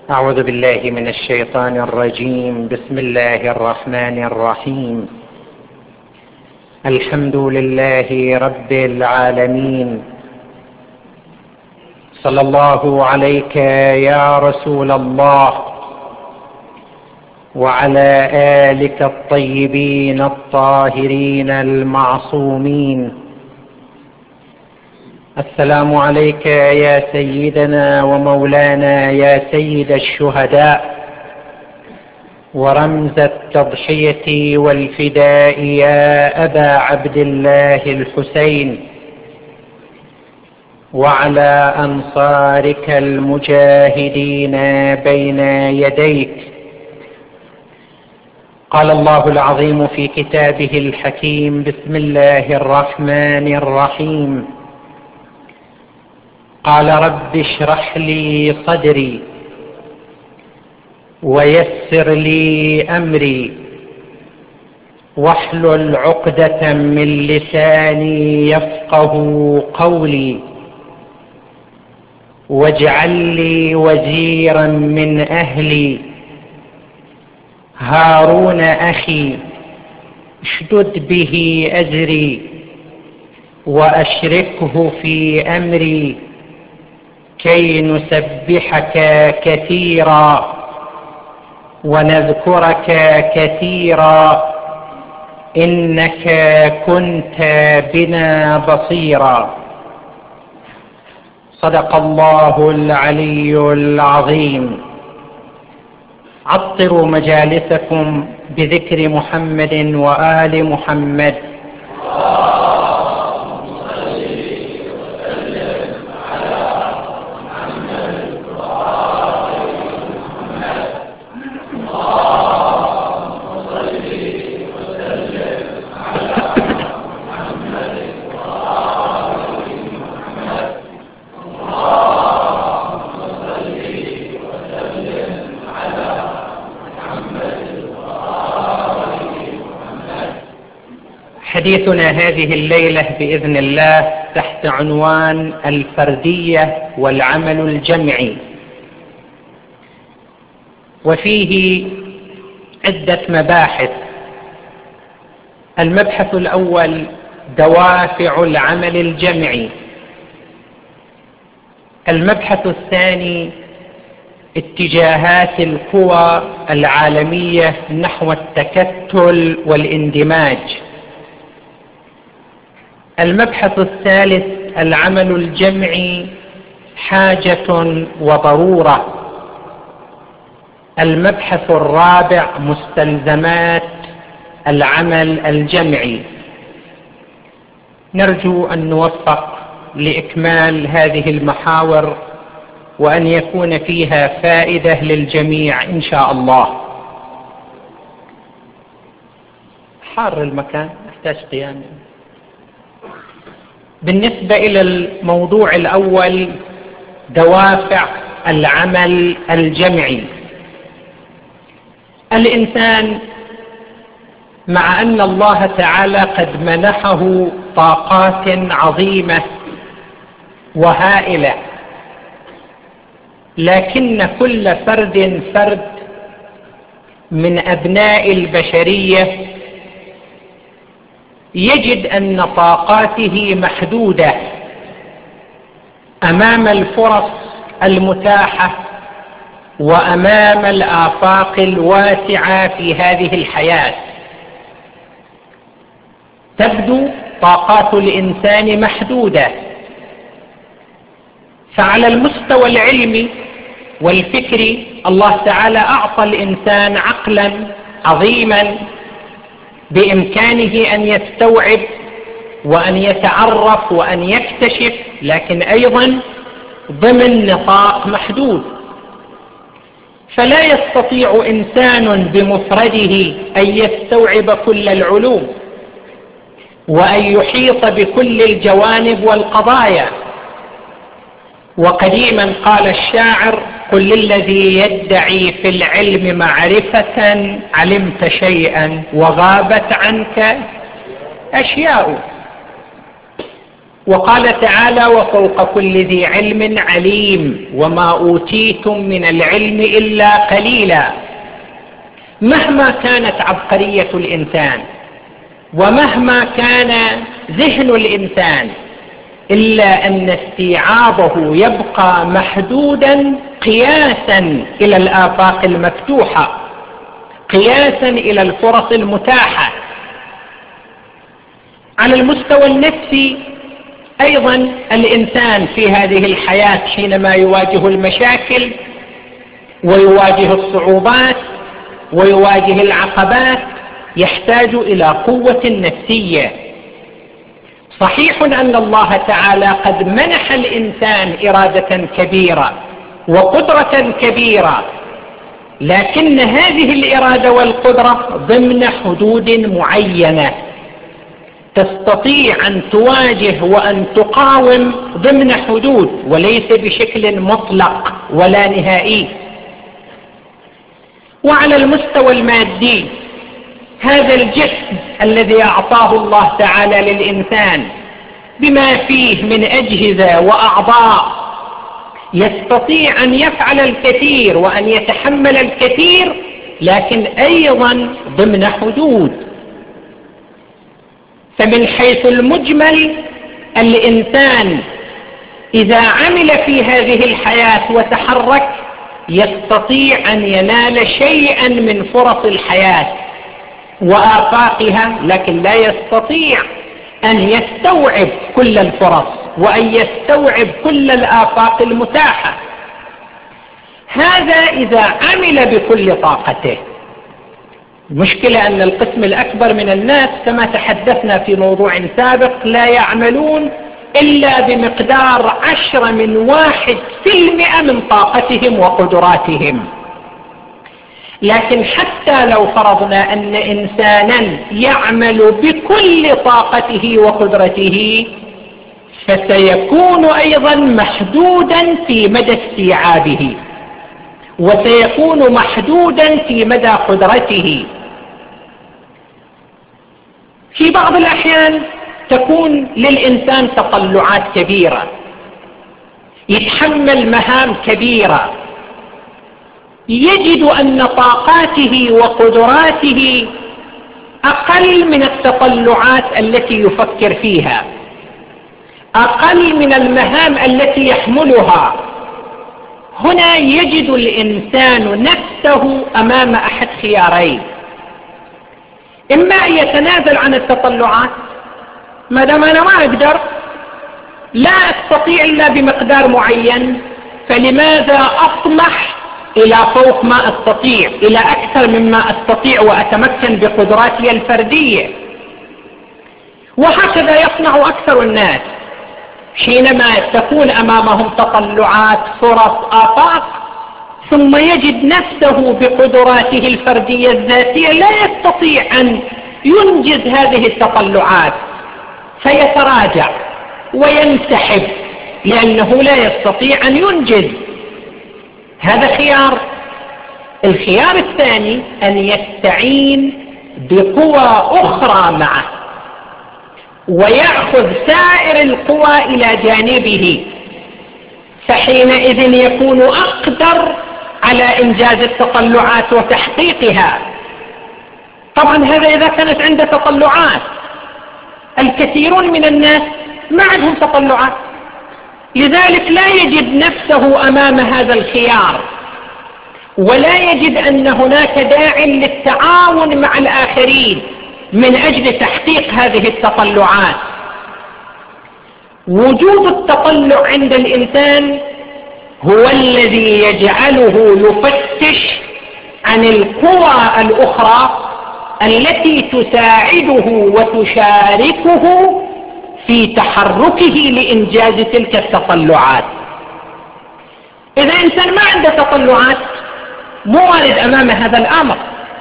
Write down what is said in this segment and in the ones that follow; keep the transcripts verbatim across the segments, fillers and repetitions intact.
أعوذ بالله من الشيطان الرجيم. بسم الله الرحمن الرحيم. الحمد لله رب العالمين. صلى الله عليك يا رسول الله وعلى آلك الطيبين الطاهرين المعصومين. السلام عليك يا سيدنا ومولانا يا سيد الشهداء ورمز التضحية والفداء يا أبا عبد الله الحسين، وعلى أنصارك المجاهدين بين يديك. قال الله العظيم في كتابه الحكيم: بسم الله الرحمن الرحيم. قال رب اشرح لي صدري ويسر لي أمري واحلل عقدة من لساني يفقه قولي واجعل لي وزيرا من أهلي هارون أخي اشدد به أزري وأشركه في أمري كي نسبحك كثيرا ونذكرك كثيرا إنك كنت بنا بصيرا. صدق الله العلي العظيم. عطروا مجالسكم بذكر محمد وآل محمد. حديثنا هذه الليلة بإذن الله تحت عنوان الفردية والعمل الجمعي، وفيه عدة مباحث. المبحث الأول دوافع العمل الجمعي. المبحث الثاني اتجاهات القوى العالمية نحو التكتل والاندماج. المبحث الثالث العمل الجمعي حاجة وضرورة. المبحث الرابع مستلزمات العمل الجمعي. نرجو أن نوفق لإكمال هذه المحاور وأن يكون فيها فائدة للجميع إن شاء الله. حار المكان يحتاج قيام. بالنسبة إلى الموضوع الأول دوافع العمل الجمعي. الإنسان مع أن الله تعالى قد منحه طاقات عظيمة وهائلة، لكن كل فرد فرد من أبناء البشرية يجد أن طاقاته محدودة أمام الفرص المتاحة وأمام الآفاق الواسعة في هذه الحياة. تبدو طاقات الإنسان محدودة، فعلى المستوى العلمي والفكري الله تعالى أعطى الإنسان عقلا عظيما بإمكانه أن يستوعب وأن يتعرف وأن يكتشف، لكن أيضا ضمن نطاق محدود. فلا يستطيع إنسان بمفرده أن يستوعب كل العلوم وأن يحيط بكل الجوانب والقضايا. وقديما قال الشاعر: قل للذي يدعي في العلم معرفة علمت شيئا وغابت عنك أشياء. وقال تعالى: وفوق كل ذي علم عليم وما أوتيتم من العلم إلا قليلا. مهما كانت عبقرية الإنسان ومهما كان ذهن الإنسان إلا أن استيعابه يبقى محدودا قياسا إلى الآفاق المفتوحة، قياسا إلى الفرص المتاحة. على المستوى النفسي أيضا الإنسان في هذه الحياة حينما يواجه المشاكل ويواجه الصعوبات ويواجه العقبات يحتاج إلى قوة نفسية. صحيح أن الله تعالى قد منح الإنسان إرادة كبيرة وقدرة كبيرة، لكن هذه الإرادة والقدرة ضمن حدود معينة، تستطيع أن تواجه وأن تقاوم ضمن حدود وليس بشكل مطلق ولا نهائي. وعلى المستوى المادي هذا الجسم الذي أعطاه الله تعالى للإنسان بما فيه من أجهزة وأعضاء يستطيع أن يفعل الكثير وأن يتحمل الكثير، لكن أيضا ضمن حدود. فمن حيث المجمل الإنسان إذا عمل في هذه الحياة وتحرك يستطيع أن ينال شيئا من فرص الحياة وآفاقها، لكن لا يستطيع أن يستوعب كل الفرص وأن يستوعب كل الآفاق المتاحة. هذا إذا عمل بكل طاقته. المشكلة أن القسم الأكبر من الناس كما تحدثنا في موضوع سابق لا يعملون إلا بمقدار عشرة من واحد في المئة من طاقتهم وقدراتهم. لكن حتى لو فرضنا أن إنسانا يعمل بكل طاقته وقدرته فسيكون أيضا محدودا في مدى استيعابه وسيكون محدودا في مدى قدرته. في بعض الأحيان تكون للإنسان تطلعات كبيرة، يتحمل مهام كبيرة، يجد أن طاقاته وقدراته أقل من التطلعات التي يفكر فيها، أقل من المهام التي يحملها. هنا يجد الإنسان نفسه أمام أحد خيارين: إما أن يتنازل عن التطلعات، ما دام أنا ما أقدر، لا أستطيع إلا بمقدار معين، فلماذا أطمح إلى فوق ما أستطيع، إلى أكثر مما أستطيع وأتمكن بقدراتي الفردية. وهكذا يصنع أكثر الناس حينما تكون أمامهم تطلعات، فرص، آفاق، ثم يجد نفسه بقدراته الفردية الذاتية لا يستطيع أن ينجز هذه التطلعات، فيتراجع وينسحب لأنه لا يستطيع أن ينجز. هذا خيار. الخيار الثاني أن يستعين بقوى أخرى معه ويأخذ سائر القوى إلى جانبه، فحينئذ يكون أقدر على إنجاز التطلعات وتحقيقها. طبعا هذا إذا كانت عنده تطلعات. الكثيرون من الناس ما عندهم تطلعات، لذلك لا يجد نفسه أمام هذا الخيار ولا يجد أن هناك داع للتعاون مع الآخرين من أجل تحقيق هذه التطلعات. وجود التطلع عند الإنسان هو الذي يجعله يفتش عن القوى الأخرى التي تساعده وتشاركه في تحركه لإنجاز تلك التطلعات. إذا إنسان ما عنده تطلعات مو وارد أمام هذا الأمر.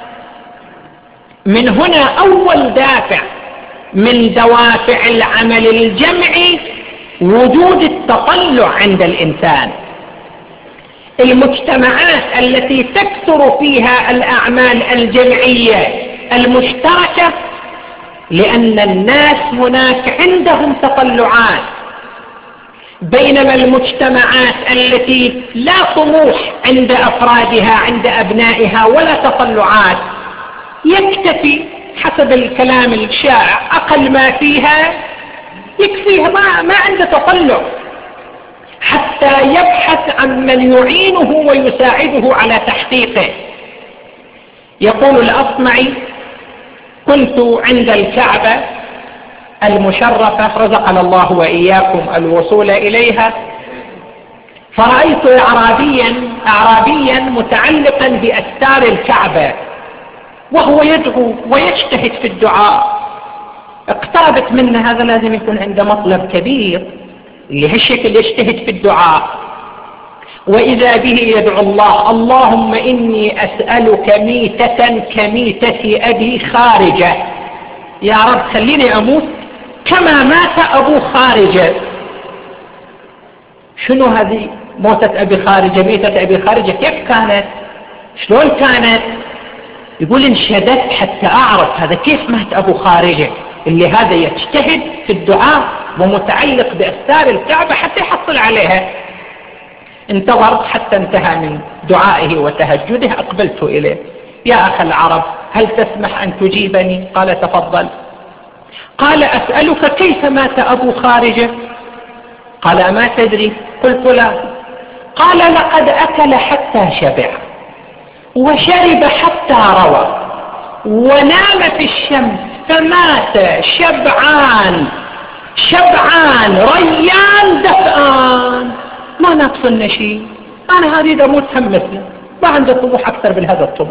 من هنا أول دافع من دوافع العمل الجمعي وجود التطلع عند الإنسان. المجتمعات التي تكثر فيها الأعمال الجمعية المشتركة لأن الناس هناك عندهم تطلعات بينما المجتمعات التي لا طموح عند أفرادها عند أبنائها ولا تطلعات، يكتفي حسب الكلام الشائع أقل ما فيها يكفيها، ما, ما عنده تطلع حتى يبحث عن من يعينه ويساعده على تحقيقه. يقول الأصمعي: كنت عند الكعبة المشرفة رزقنا الله وإياكم الوصول إليها، فرأيت أعرابيا أعرابيا متعلقا بأستار الكعبة وهو يدعو ويجتهد في الدعاء. اقتربت منه، هذا لازم يكون عنده مطلب كبير لهالشكل يجتهد في الدعاء، وإذا به يدعو الله: اللهم إني أسألك ميتة كميتة أبي خارجة، يا رب خليني أموت كما مات أبو خارجة. شنو هذه موتة أبي خارجة؟ ميتة أبي خارجة كيف كانت؟ شلون كانت؟ يقول: انشددت حتى أعرف هذا كيف مات أبو خارجة، اللي هذا يجتهد في الدعاء ومتعلق بأستار الكعبة حتى يحصل عليها. انتظرت حتى انتهى من دعائه وتهجده، أقبلت إليه: يا أخ العرب، هل تسمح أن تجيبني؟ قال: تفضل. قال: أسألك كيف مات أبو خارجة؟ قال: أما تدري؟ قلت: لا. قال: لقد أكل حتى شبع وشرب حتى روى ونام في الشمس فمات شبعان شبعان ريان دفآن، ما ناقصنا شيء، أنا هريد أموت هم مثله، ما عنده طموح أكثر من هذا الطموح.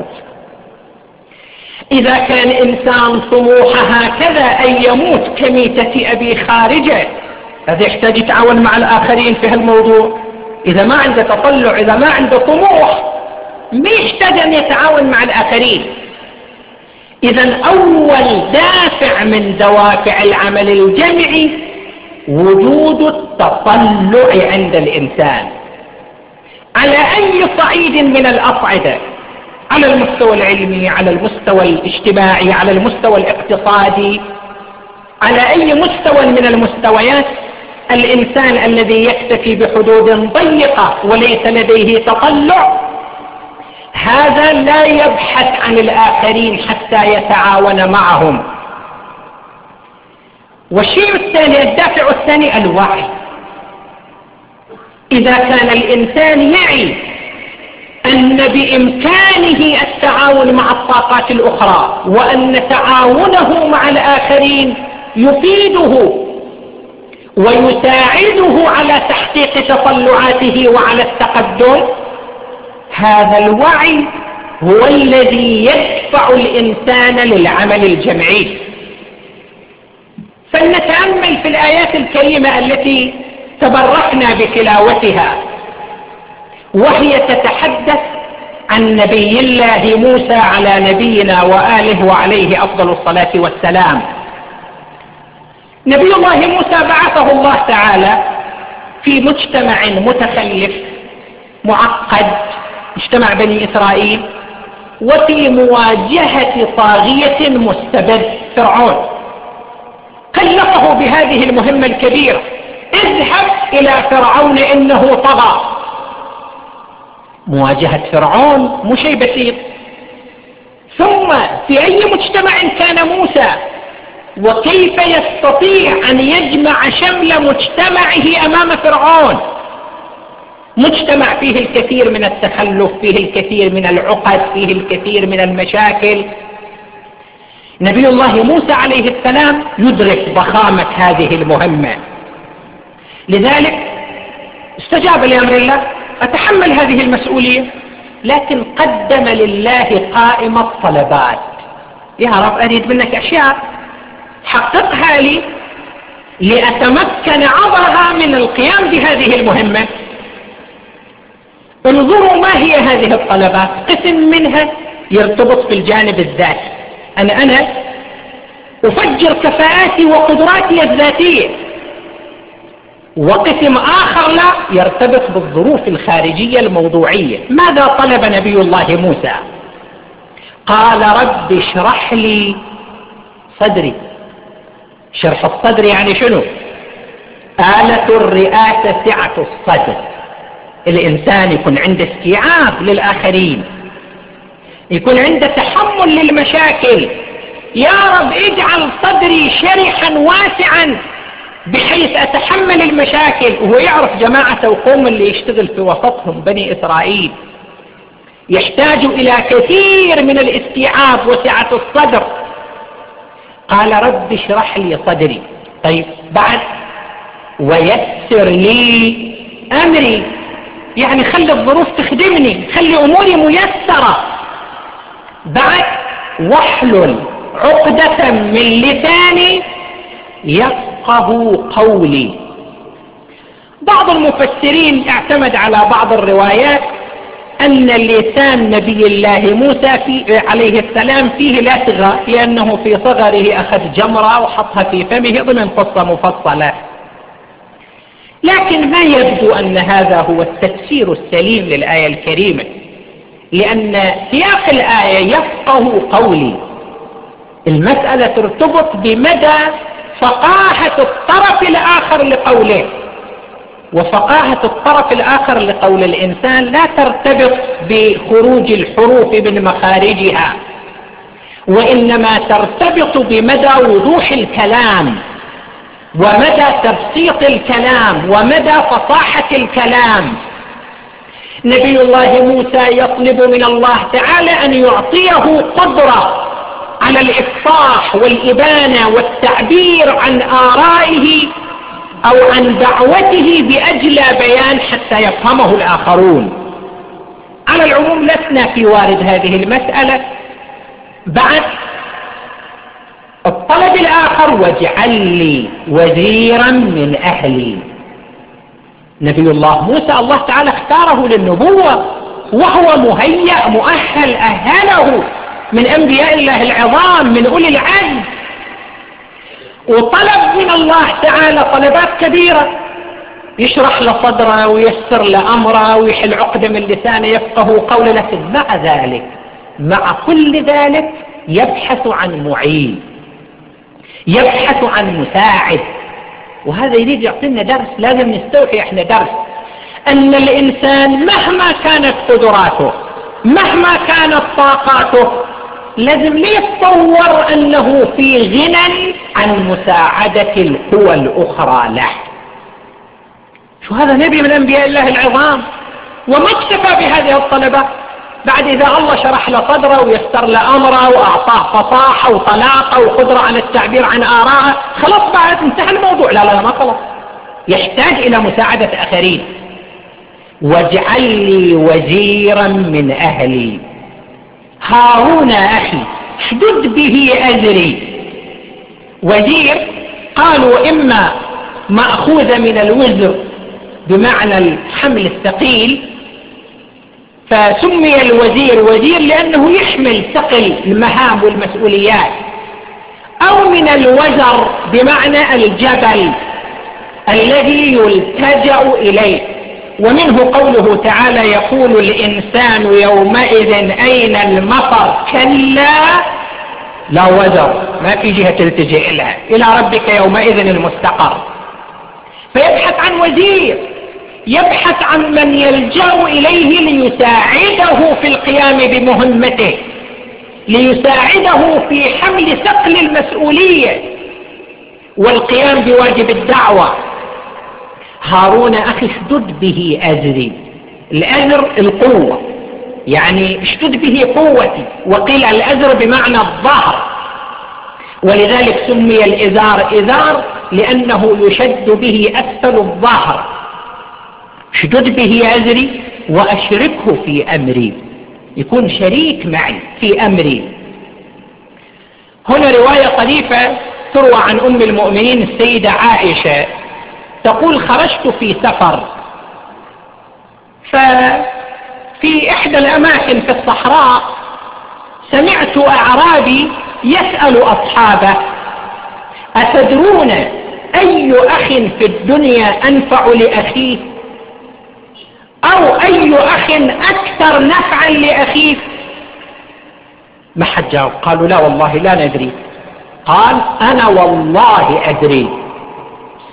إذا كان إنسان طموحه هكذا أن يموت كميتة أبي خارجة، هذا يحتاج يتعاون مع الآخرين في هالموضوع. إذا ما عنده تطلع، إذا ما عنده طموح، ما يحتاج أن يتعاون مع الآخرين. إذن أول دافع من دوافع العمل الجمعي وجود التطلع عند الإنسان على أي صعيد من الأصعدة، على المستوى العلمي، على المستوى الاجتماعي، على المستوى الاقتصادي، على أي مستوى من المستويات. الإنسان الذي يكتفي بحدود ضيقة وليس لديه تطلع، هذا لا يبحث عن الآخرين حتى يتعاون معهم. والشيء الثاني، الدافع الثاني، الوعي. إذا كان الإنسان يعي أن بإمكانه التعاون مع الطاقات الأخرى وأن تعاونه مع الآخرين يفيده ويساعده على تحقيق تطلعاته وعلى التقدم، هذا الوعي هو الذي يدفع الإنسان للعمل الجمعي. فلنتأمل في الآيات الكريمة التي تبركنا بتلاوتها، وهي تتحدث عن نبي الله موسى على نبينا وآله وعليه أفضل الصلاة والسلام. نبي الله موسى بعثه الله تعالى في مجتمع متخلف معقد، مجتمع بني إسرائيل، وفي مواجهة طاغية مستبد فرعون. كلفه بهذه المهمة الكبيرة: اذهب إلى فرعون إنه طغى. مواجهة فرعون مو شيء بسيط. ثم في أي مجتمع كان موسى، وكيف يستطيع أن يجمع شمل مجتمعه أمام فرعون؟ مجتمع فيه الكثير من التخلف، فيه الكثير من العقد، فيه الكثير من المشاكل. نبي الله موسى عليه السلام يدرك ضخامة هذه المهمة، لذلك استجاب لأمر الله: أتحمل هذه المسؤولية، لكن قدم لله قائمة طلبات: يا رب أريد منك أشياء حققها لي لأتمكن عبرها من القيام بهذه المهمة. انظروا ما هي هذه الطلبات. قسم منها يرتبط بالجانب الذاتي، أنا أنا أفجر كفاءاتي وقدراتي الذاتية. وقسم آخر لا، يرتبط بالظروف الخارجية الموضوعية. ماذا طلب نبي الله موسى؟ قال: رب اشرح لي صدري. شرح الصدر يعني شنو؟ آلة الرئاسة سعة الصدر، الإنسان يكون عنده استيعاب للآخرين، يكون عنده تحمل للمشاكل. يا رب اجعل صدري شرحا واسعا بحيث أتحمل المشاكل. وهو يعرف جماعة وقوم اللي يشتغل في وسطهم بني إسرائيل يحتاج إلى كثير من الاستيعاب وسعة الصدر. قال رب اشرح لي صدري. طيب بعد ويسر لي أمري، يعني خلي الظروف تخدمني، خلي أموري ميسرة. بعد واحلل عقدة من لساني يفقه قولي. بعض المفسرين اعتمد على بعض الروايات أن لسان نبي الله موسى في عليه السلام فيه لثغة، لأنه في صغره أخذ جمرة وحطها في فمه ضمن قصة مفصلة، لكن ما يبدو أن هذا هو التفسير السليم للآية الكريمة، لأن سياق الآية يفقه قولي. المسألة ترتبط بمدى فقاهة الطرف الآخر لقوله، وفقاهة الطرف الآخر لقول الإنسان لا ترتبط بخروج الحروف من مخارجها، وإنما ترتبط بمدى وضوح الكلام ومدى تبسيط الكلام ومدى فصاحة الكلام. نبي الله موسى يطلب من الله تعالى أن يعطيه قدرة على الإفصاح والإبانة والتعبير عن آرائه أو عن دعوته بأجلى بيان حتى يفهمه الآخرون. على العموم لسنا في وارد هذه المسألة. بعد الطلب الآخر واجعل لي وزيرا من أهلي. نبي الله موسى الله تعالى اختاره للنبوة وهو مهيأ مؤهل، أهله من أنبياء الله العظام من أولي العزم، وطلب من الله تعالى طلبات كبيرة، يشرح له صدره ويسر له أمره ويحل عقدة من لسانه يفقه قوله، لكن مع ذلك مع كل ذلك يبحث عن معين، يبحث عن مساعد. وهذا يريد يعطينا درس، لازم نستوحي احنا درس أن الإنسان مهما كانت قدراته مهما كانت طاقاته لازم يتصور أنه في غنى عن مساعدة القوى الأخرى له. شو هذا نبي من أنبياء الله العظام، وما اكتفى بهذه الطلبات. بعد إذا الله شرح له صدره ويسر له أمره وأعطاه فصاحة وطلاقة وقدرة على التعبير عن آراءه، خلاص بعد انتهى الموضوع. لا لا ما خلاص، يحتاج إلى مساعدة آخرين. واجعل لي وزيرا من أهلي. هارون أخي اشدد به أزري. وزير قالوا إما مأخوذ من الوزر بمعنى الحمل الثقيل، فسمي الوزير وزير لأنه يحمل ثقل المهام والمسؤوليات، أو من الوزر بمعنى الجبل الذي يلتجأ إليه. ومنه قوله تعالى يقول الإنسان يومئذ أين المفر، كلا لا وزر، ما في جهة تلتجئ لها، إلى ربك يومئذ المستقر. فيبحث عن وزير، يبحث عن من يلجأ إليه ليساعده في القيام بمهمته، ليساعده في حمل ثقل المسؤولية والقيام بواجب الدعوة. هارون أخي اشدد به أزري. الأزر القوة، يعني اشدد به قوتي، وقيل الأزر بمعنى الظهر، ولذلك سمي الإزار إزار لأنه يشد به أسفل الظهر. اشدد به أزري وأشركه في أمري، يكون شريك معي في أمري. هنا رواية طريفة تروى عن أم المؤمنين السيدة عائشة تقول خرجت في سفر، ففي إحدى الأماكن في الصحراء سمعت أعرابي يسأل أصحابه أتدرون أي أخ في الدنيا أنفع لأخيه، أو أي أخ أكثر نفعا لأخيه؟ ما حد جاوب، قالوا لا والله لا ندري. قال أنا والله أدري،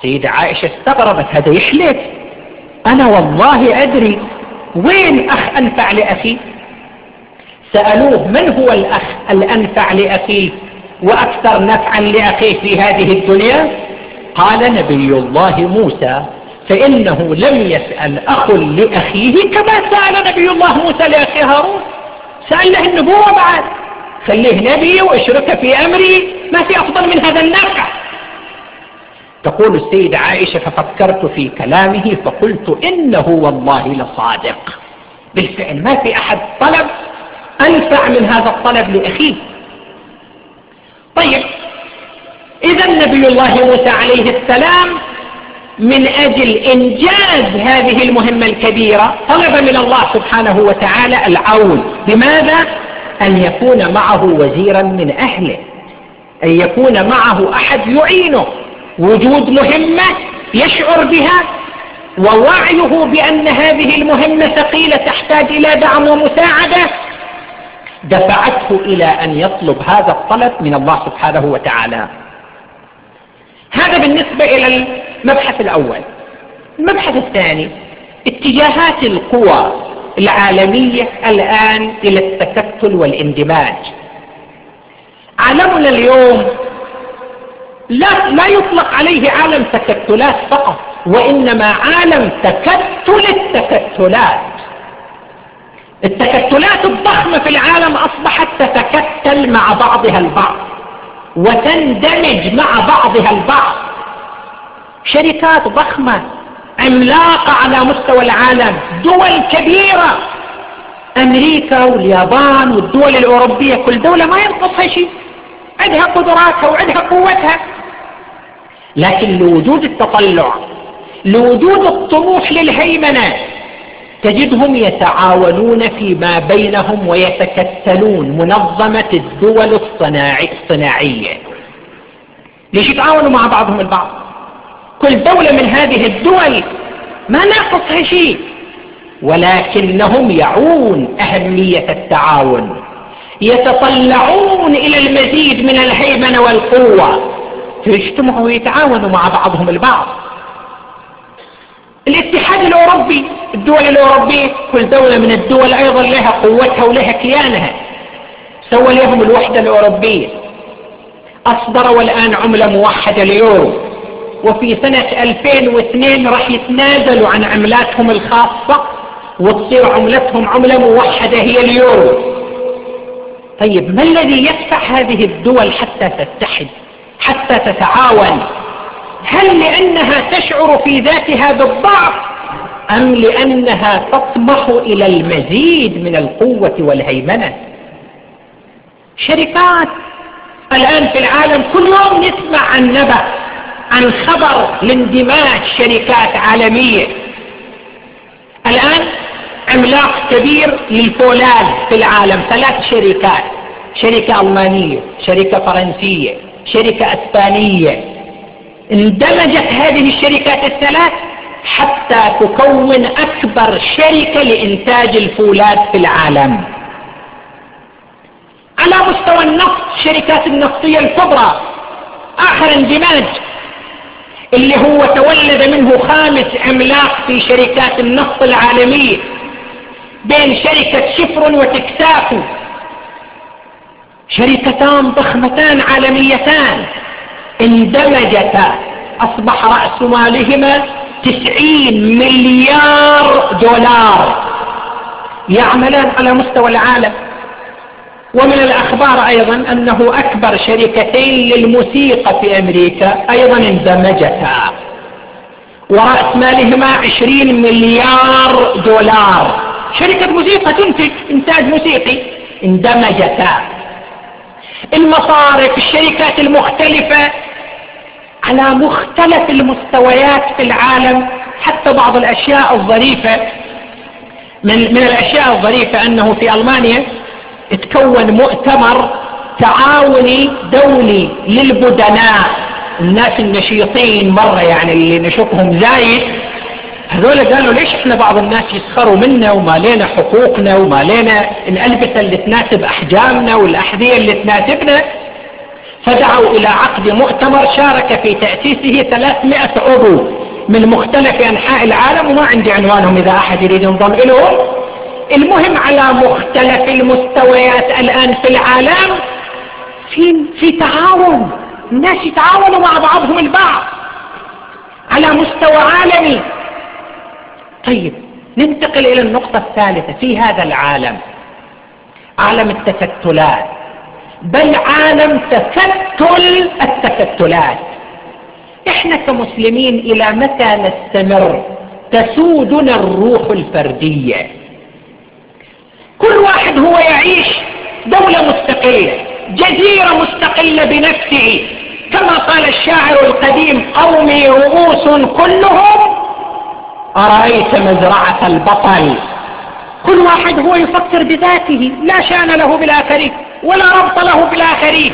السيدة عائشة استغربت، هذا يحلف، أنا والله أدري، وين أخ أنفع لأخي؟ سألوه من هو الأخ الأنفع لأخيه وأكثر نفعا لأخيه في هذه الدنيا؟ قال نبي الله موسى، فإنه لم يسأل أخ لأخيه كما سأل نبي الله موسى لأخي هارون، سأل له النبوة بعد، خليه نبي واشرك في أمري، ما في أفضل من هذا النفع. تقول السيدة عائشة ففكرت في كلامه فقلت إنه والله لصادق، بالفعل ما في أحد طلب أنفع من هذا الطلب لأخيه. طيب، إذا نبي الله موسى عليه السلام من أجل إنجاز هذه المهمة الكبيرة طلب من الله سبحانه وتعالى العون. بماذا؟ أن يكون معه وزيرا من أهله، أن يكون معه أحد يعينه، وجود مهمة يشعر بها ووعيه بأن هذه المهمة ثقيلة تحتاج إلى دعم ومساعدة دفعته إلى أن يطلب هذا الطلب من الله سبحانه وتعالى. هذا بالنسبة إلى المبحث الأول. المبحث الثاني، اتجاهات القوى العالمية الآن إلى التكتل والاندماج. عالمنا اليوم لا, لا يطلق عليه عالم تكتلات فقط، وإنما عالم تكتل التكتلات. التكتلات الضخمة في العالم أصبحت تتكتل مع بعضها البعض وتندمج مع بعضها البعض. شركات ضخمة عملاقة على مستوى العالم، دول كبيرة، أمريكا واليابان والدول الأوروبية، كل دولة ما ينقصها شيء، عندها قدراتها وعندها قوتها، لكن لوجود التطلع، لوجود الطموح للهيمنة، تجدهم يتعاونون فيما بينهم ويتكتلون. منظمة الدول الصناعية، ليش يتعاونوا مع بعضهم البعض؟ كل دولة من هذه الدول ما ناقصها شيء، ولكنهم يعون أهمية التعاون، يتطلعون إلى المزيد من الهيمنة والقوة، فيجتمعوا ويتعاونوا مع بعضهم البعض. الاتحاد الأوروبي، الدول الأوروبية، كل دولة من الدول أيضا لها قوتها ولها كيانها، سوى لهم الوحدة الأوروبية، أصدروا الآن عملة موحدة اليورو، وفي سنة ألفين واثنين راح يتنازلوا عن عملاتهم الخاصة وتصير عملتهم عملة موحدة هي اليورو. طيب، ما الذي يدفع هذه الدول حتى تتحد، حتى تتعاون؟ هل لأنها تشعر في ذاتها بالضعف، أم لأنها تطمح إلى المزيد من القوة والهيمنة؟ شركات الآن في العالم كل يوم نسمع عن نبأ، عن خبر لاندماج شركات عالمية. الآن عملاق كبير للفولاذ في العالم، ثلاث شركات، شركة ألمانية، شركة فرنسية، شركة أسبانية، اندمجت هذه الشركات الثلاث حتى تكون أكبر شركة لإنتاج الفولاذ في العالم. على مستوى النفط، شركات النفطية الكبرى آخر اندماج، اللي هو تولد منه خامس عملاق في شركات النفط العالمية بين شركة شفرون وتكساكو، شركتان ضخمتان عالميتان اندمجتا، أصبح رأس مالهما تسعين مليار دولار، يعملان على مستوى العالم. ومن الأخبار أيضا أنه أكبر شركتين للموسيقى في أمريكا أيضا اندمجتا، ورأس مالهما عشرين مليار دولار، شركة موسيقى تنتج إنتاج موسيقي اندمجتا. المصارف، الشركات المختلفة على مختلف المستويات في العالم، حتى بعض الأشياء الظريفة، من, من الأشياء الظريفة أنه في ألمانيا اتكون مؤتمر تعاوني دولي للبدناء، الناس النشيطين مرة، يعني اللي نشوفهم زايد، هذول قالوا ليش احنا بعض الناس يسخروا منا وما لنا حقوقنا وما لنا الألبسة اللي تناسب أحجامنا والأحذية اللي تناسبنا، فدعوا إلى عقد مؤتمر شارك في تأسيسه ثلاثمائة عضو من مختلف أنحاء العالم، وما عندي عنوانهم إذا أحد يريد ينضم إليهم. المهم على مختلف المستويات الآن في العالم في, في تعاون، الناس يتعاونوا مع بعضهم البعض على مستوى عالمي. طيب ننتقل إلى النقطة الثالثة في هذا العالم، عالم التكتلات، بل عالم تكتل التكتلات. احنا كمسلمين إلى متى نستمر تسودنا الروح الفردية؟ كل واحد هو يعيش دولة مستقلة، جزيرة مستقلة بنفسه، كما قال الشاعر القديم: قومي رؤوس كلهم أرأيت مزرعة البطل. كل واحد هو يفكر بذاته، لا شأن له بالآخرين ولا ربط له بالآخرين.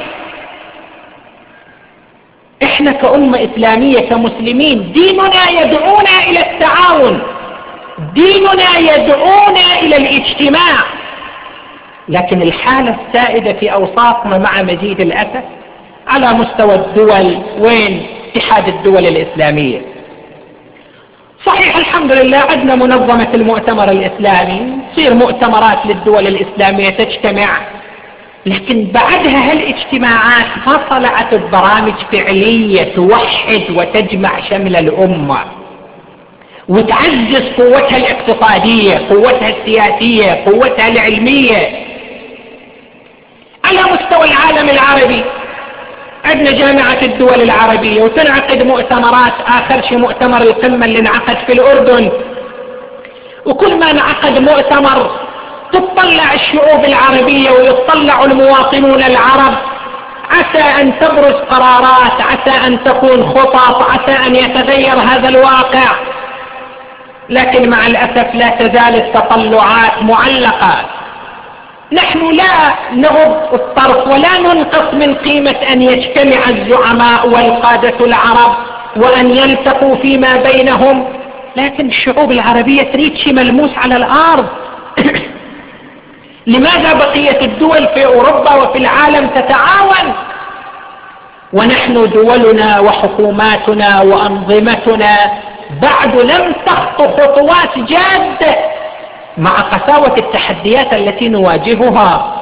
احنا كأمة إسلامية كمسلمين ديننا يدعونا إلى التعاون، ديننا يدعونا إلى الاجتماع، لكن الحالة السائدة في أوساطنا مع مزيد الأسف على مستوى الدول، وين اتحاد الدول الإسلامية؟ صحيح الحمد لله عندنا منظمة المؤتمر الإسلامي، تصير مؤتمرات للدول الإسلامية تجتمع، لكن بعدها هالاجتماعات ما طلعت برامج فعلية توحد وتجمع شمل الأمة وتعزز قوتها الاقتصادية، قوتها السياسية، قوتها العلمية. على مستوى العالم العربي عندنا جامعة الدول العربية وتنعقد مؤتمرات، آخر شيء مؤتمر القمة اللي انعقد في الأردن، وكل ما انعقد مؤتمر تطلع الشعوب العربية ويطلع المواطنون العرب، عسى أن تبرز قرارات، عسى أن تكون خطط، عسى أن يتغير هذا الواقع، لكن مع الأسف لا تزال التطلعات معلقة. نحن لا نغض الطرف ولا ننقص من قيمة أن يجتمع الزعماء والقادة العرب وأن يلتقوا فيما بينهم، لكن الشعوب العربية تريد شيء ملموس على الأرض. لماذا بقية الدول في أوروبا وفي العالم تتعاون ونحن دولنا وحكوماتنا وأنظمتنا بعد لم تخطو خطوات جادة مع قساوة التحديات التي نواجهها؟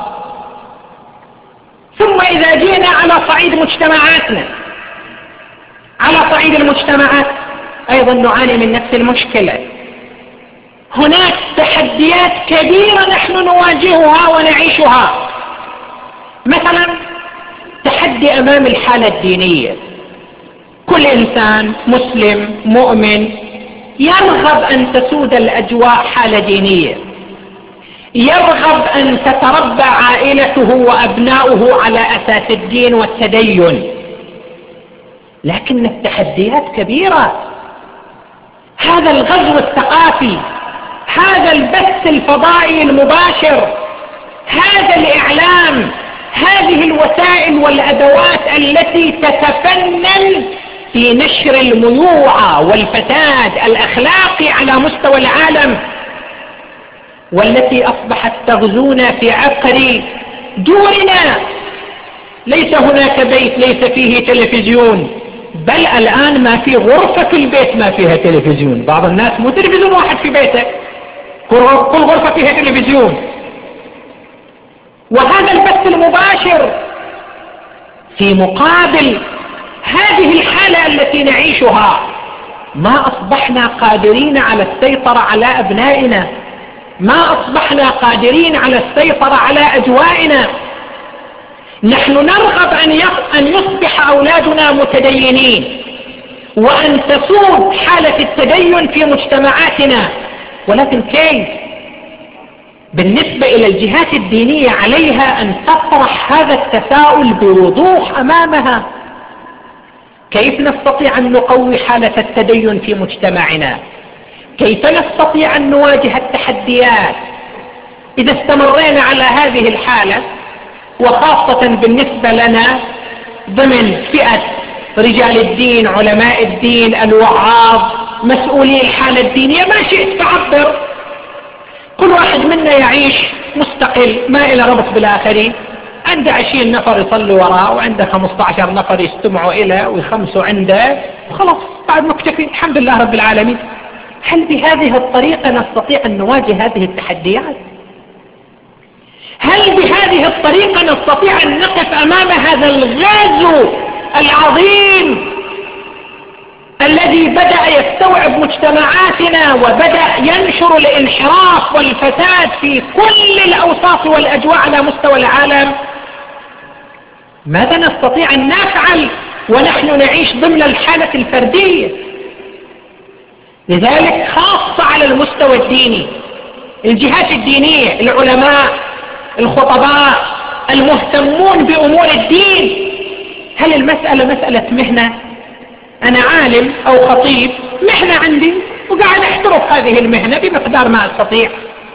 ثم إذا جينا على صعيد مجتمعاتنا، على صعيد المجتمعات أيضا نعاني من نفس المشكلة. هناك تحديات كبيرة نحن نواجهها ونعيشها. مثلا تحدي أمام الحالة الدينية، كل إنسان مسلم مؤمن يرغب أن تسود الأجواء حالة دينية، يرغب أن تتربى عائلته وأبناؤه على أساس الدين والتدين، لكن التحديات كبيرة. هذا الغزو الثقافي، هذا البث الفضائي المباشر، هذا الإعلام، هذه الوسائل والأدوات التي تتفنن في نشر الميوعة والفساد الأخلاقي على مستوى العالم، والتي أصبحت تغزونا في عقر دورنا. ليس هناك بيت ليس فيه تلفزيون، بل الآن ما في غرفة في البيت ما فيها تلفزيون. بعض الناس مو تلفزيون واحد في بيته، كل غرفة فيها تلفزيون. وهذا البث المباشر في مقابل هذه الحالة التي نعيشها، ما أصبحنا قادرين على السيطرة على أبنائنا، ما أصبحنا قادرين على السيطرة على أجوائنا. نحن نرغب أن يصبح أولادنا متدينين وأن تسود حالة التدين في مجتمعاتنا، ولكن كيف؟ بالنسبة إلى الجهات الدينية عليها أن تطرح هذا التساؤل بوضوح أمامها. كيف نستطيع أن نقوي حالة التدين في مجتمعنا؟ كيف نستطيع أن نواجه التحديات إذا استمرينا على هذه الحالة؟ وخاصة بالنسبة لنا ضمن فئة رجال الدين، علماء الدين، الوعاظ، مسؤولي الحالة الدينية، ما شئت تعبر، كل واحد منا يعيش مستقل ما إلى ربط بالآخرين. عنده عشرين نفر يصلوا وراه وعنده خمسة عشر نفر يستمعوا إليه ويخمسوا عنده وخلاص بعد مكتفي الحمد لله رب العالمين. هل بهذه الطريقة نستطيع أن نواجه هذه التحديات؟ هل بهذه الطريقة نستطيع أن نقف أمام هذا الغزو العظيم الذي بدأ يستوعب مجتمعاتنا وبدأ ينشر الانحراف والفساد في كل الأوساط والأجواء على مستوى العالم؟ ماذا نستطيع أن نفعل ونحن نعيش ضمن الحالة الفردية؟ لذلك خاصة على المستوى الديني، الجهات الدينية، العلماء، الخطباء، المهتمون بأمور الدين، هل المسألة مسألة مهنة؟ أنا عالم أو خطيب، مهنة عندي وقاعد أحترف هذه المهنة بمقدار ما أستطيع،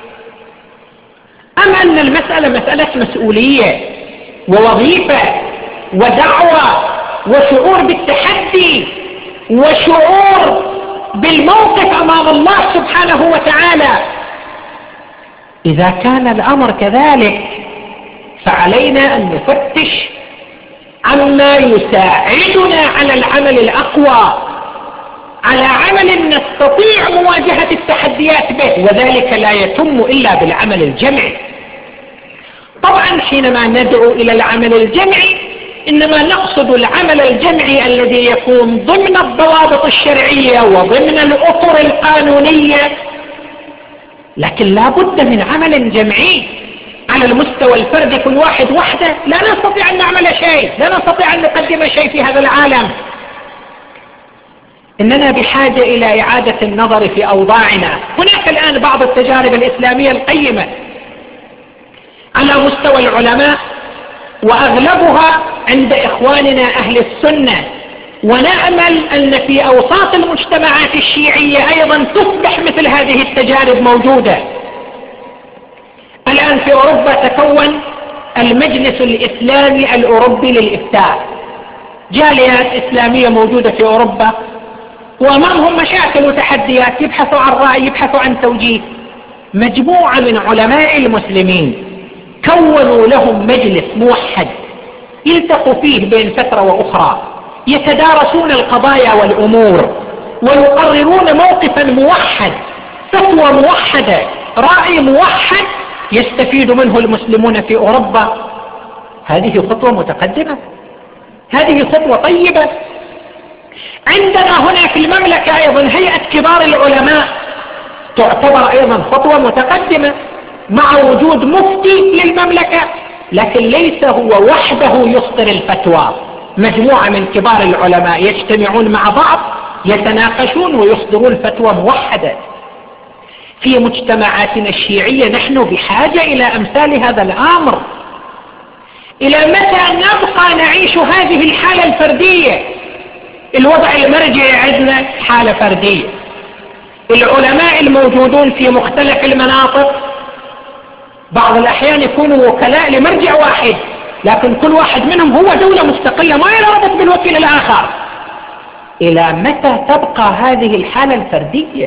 أم أن المسألة مسألة مسؤولية ووظيفة ودعوة وشعور بالتحدي وشعور بالموقف أمام الله سبحانه وتعالى؟ إذا كان الأمر كذلك فعلينا أن نفتش عما يساعدنا على العمل الأقوى، على عمل نستطيع مواجهة التحديات به، وذلك لا يتم إلا بالعمل الجمعي. طبعا حينما ندعو إلى العمل الجمعي إنما نقصد العمل الجمعي الذي يكون ضمن الضوابط الشرعية وضمن الأطر القانونية، لكن لا بد من عمل جمعي على المستوى الفردي، كل واحد وحده لا نستطيع أن نعمل شيء، لا نستطيع أن نقدم شيء في هذا العالم. إننا بحاجة إلى إعادة النظر في أوضاعنا. هناك الآن بعض التجارب الإسلامية القيمة على مستوى العلماء وأغلبها عند إخواننا أهل السنة، ونأمل أن في أوساط المجتمعات الشيعية أيضا تصبح مثل هذه التجارب موجودة. الآن في أوروبا تكون المجلس الإسلامي الأوروبي للإفتاء، جاليات إسلامية موجودة في أوروبا وأمامهم مشاكل وتحديات، يبحثوا عن رأي، يبحثوا عن توجيه. مجموعة من علماء المسلمين كونوا لهم مجلس موحد يلتقوا فيه بين فترة وأخرى، يتدارسون القضايا والأمور ويقررون موقفا موحد، فتوى موحدة، رأي موحد يستفيد منه المسلمون في أوروبا. هذه خطوة متقدمة، هذه خطوة طيبة. عندنا هنا في المملكة أيضا هيئة كبار العلماء تعتبر أيضا خطوة متقدمة، مع وجود مفتي للمملكة، لكن ليس هو وحده يصدر الفتوى، مجموعة من كبار العلماء يجتمعون مع بعض يتناقشون ويصدرون فتوى موحدة. في مجتمعاتنا الشيعية نحن بحاجة إلى أمثال هذا الأمر. إلى متى نبقى نعيش هذه الحالة الفردية؟ الوضع المرجعي عندنا حالة فردية، العلماء الموجودون في مختلف المناطق بعض الأحيان يكونوا وكلاء لمرجع واحد، لكن كل واحد منهم هو دولة مستقلة ما يرتبط بالوكيل الآخر. إلى متى تبقى هذه الحالة الفردية؟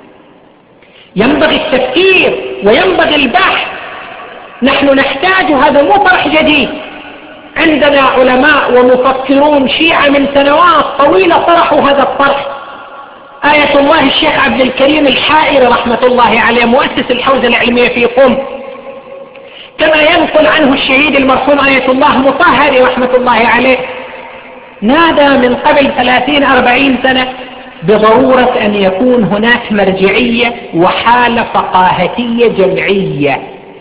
ينبغي التفكير وينبغي البحث. نحن نحتاج، هذا مو طرح جديد، عندنا علماء ومفكرون شيعة من سنوات طويلة طرحوا هذا الطرح. آية الله الشيخ عبد الكريم الحائري رحمة الله عليه مؤسس الحوزة العلمية في قم، كما ينقل عنه الشهيد المرحوم آية الله مطهري رحمة الله عليه، نادى من قبل ثلاثين أربعين سنة بضرورة أن يكون هناك مرجعية وحالة فقاهتية جمعية،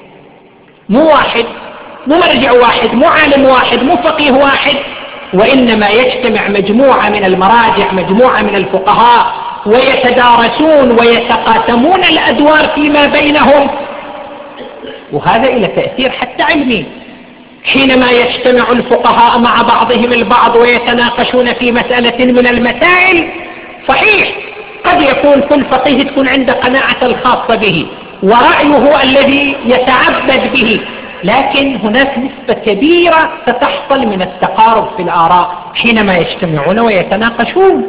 مو واحد، مو مرجع واحد، مو عالم واحد، مو فقيه واحد، وإنما يجتمع مجموعة من المراجع، مجموعة من الفقهاء، ويتدارسون ويتقاسمون الأدوار فيما بينهم، وهذا إلى تأثير حتى علمي. حينما يجتمع الفقهاء مع بعضهم البعض ويتناقشون في مسألة من المسائل، صحيح قد يكون كل فقيه تكون عنده قناعة الخاصة به ورأيه الذي يتعبد به، لكن هناك نسبة كبيرة ستحصل من التقارب في الآراء حينما يجتمعون ويتناقشون.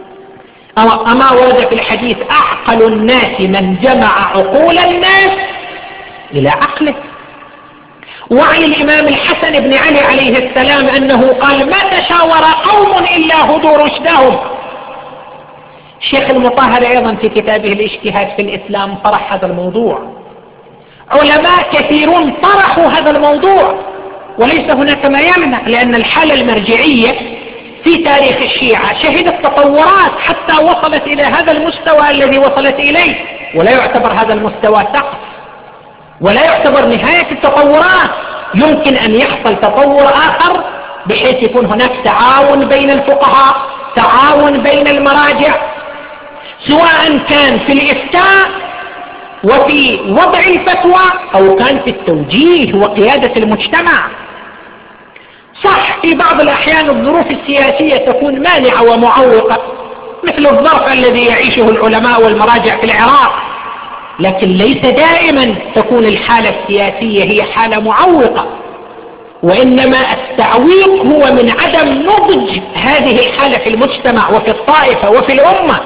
أما ورد في الحديث أعقل الناس من جمع عقول الناس إلى عقله، وعن الإمام الحسن بن علي عليه السلام أنه قال ما تشاور قوم إلا هدوا رشدهم. الشيخ المطهر أيضا في كتابه الاجتهاد في الإسلام طرح هذا الموضوع. علماء كثيرون طرحوا هذا الموضوع، وليس هناك ما يمنع، لأن الحالة المرجعية في تاريخ الشيعة شهدت تطورات حتى وصلت إلى هذا المستوى الذي وصلت إليه، ولا يعتبر هذا المستوى سقف، ولا يعتبر نهاية التطورات. يمكن أن يحصل تطور آخر بحيث يكون هناك تعاون بين الفقهاء، تعاون بين المراجع، سواء كان في الإفتاء وفي وضع الفتوى أو كان في التوجيه وقيادة المجتمع. صح في بعض الأحيان الظروف السياسية تكون مانعة ومعوقة، مثل الظرف الذي يعيشه العلماء والمراجع في العراق، لكن ليس دائما تكون الحالة السياسية هي حالة معوقة، وإنما التعويق هو من عدم نضج هذه الحالة في المجتمع وفي الطائفة وفي الأمة.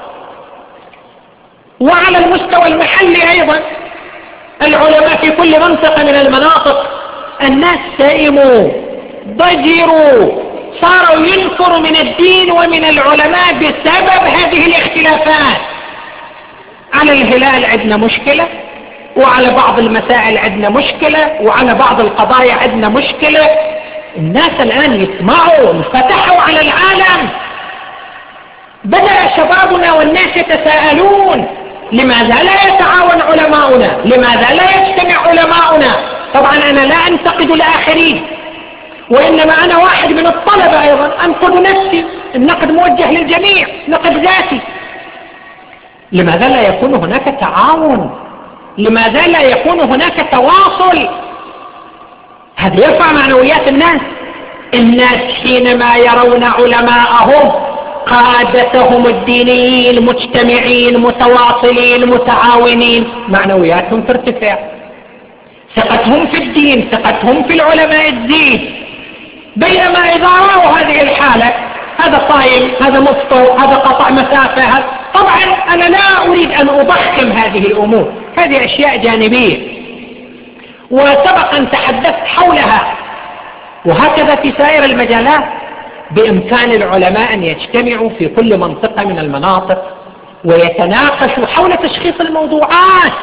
وعلى المستوى المحلي أيضا العلماء في كل منطقة من المناطق الناس سئموا ضجروا، صاروا ينكروا من الدين ومن العلماء بسبب هذه الاختلافات. على الهلال عندنا مشكلة، وعلى بعض المسائل عندنا مشكلة، وعلى بعض القضايا عندنا مشكلة. الناس الآن يسمعوا، انفتحوا على العالم، بدأ شبابنا والناس يتساءلون لماذا لا يتعاون علماؤنا، لماذا لا يجتمع علماؤنا. طبعا أنا لا أنتقد الآخرين، وإنما أنا واحد من الطلبة أيضا أنقد نفسي، النقد موجه للجميع، نقد ذاتي. لماذا لا يكون هناك تعاون؟ لماذا لا يكون هناك تواصل؟ هذا يرفع معنويات الناس. الناس حينما يرون علماءهم قادتهم الدينيين مجتمعين متواصلين متعاونين، معنوياتهم ترتفع، ثقتهم في الدين، ثقتهم في العلماء تزيد. بينما إذا رأوا هذه الحالة، هذا صايم، هذا مفطر، هذا قطع مسافة، هذا طبعا أنا لا أريد أن أضخم هذه الأمور، هذه أشياء جانبية وسبق أن تحدثت حولها، وهكذا في سائر المجالات. بإمكان العلماء أن يجتمعوا في كل منطقة من المناطق ويتناقشوا حول تشخيص الموضوعات.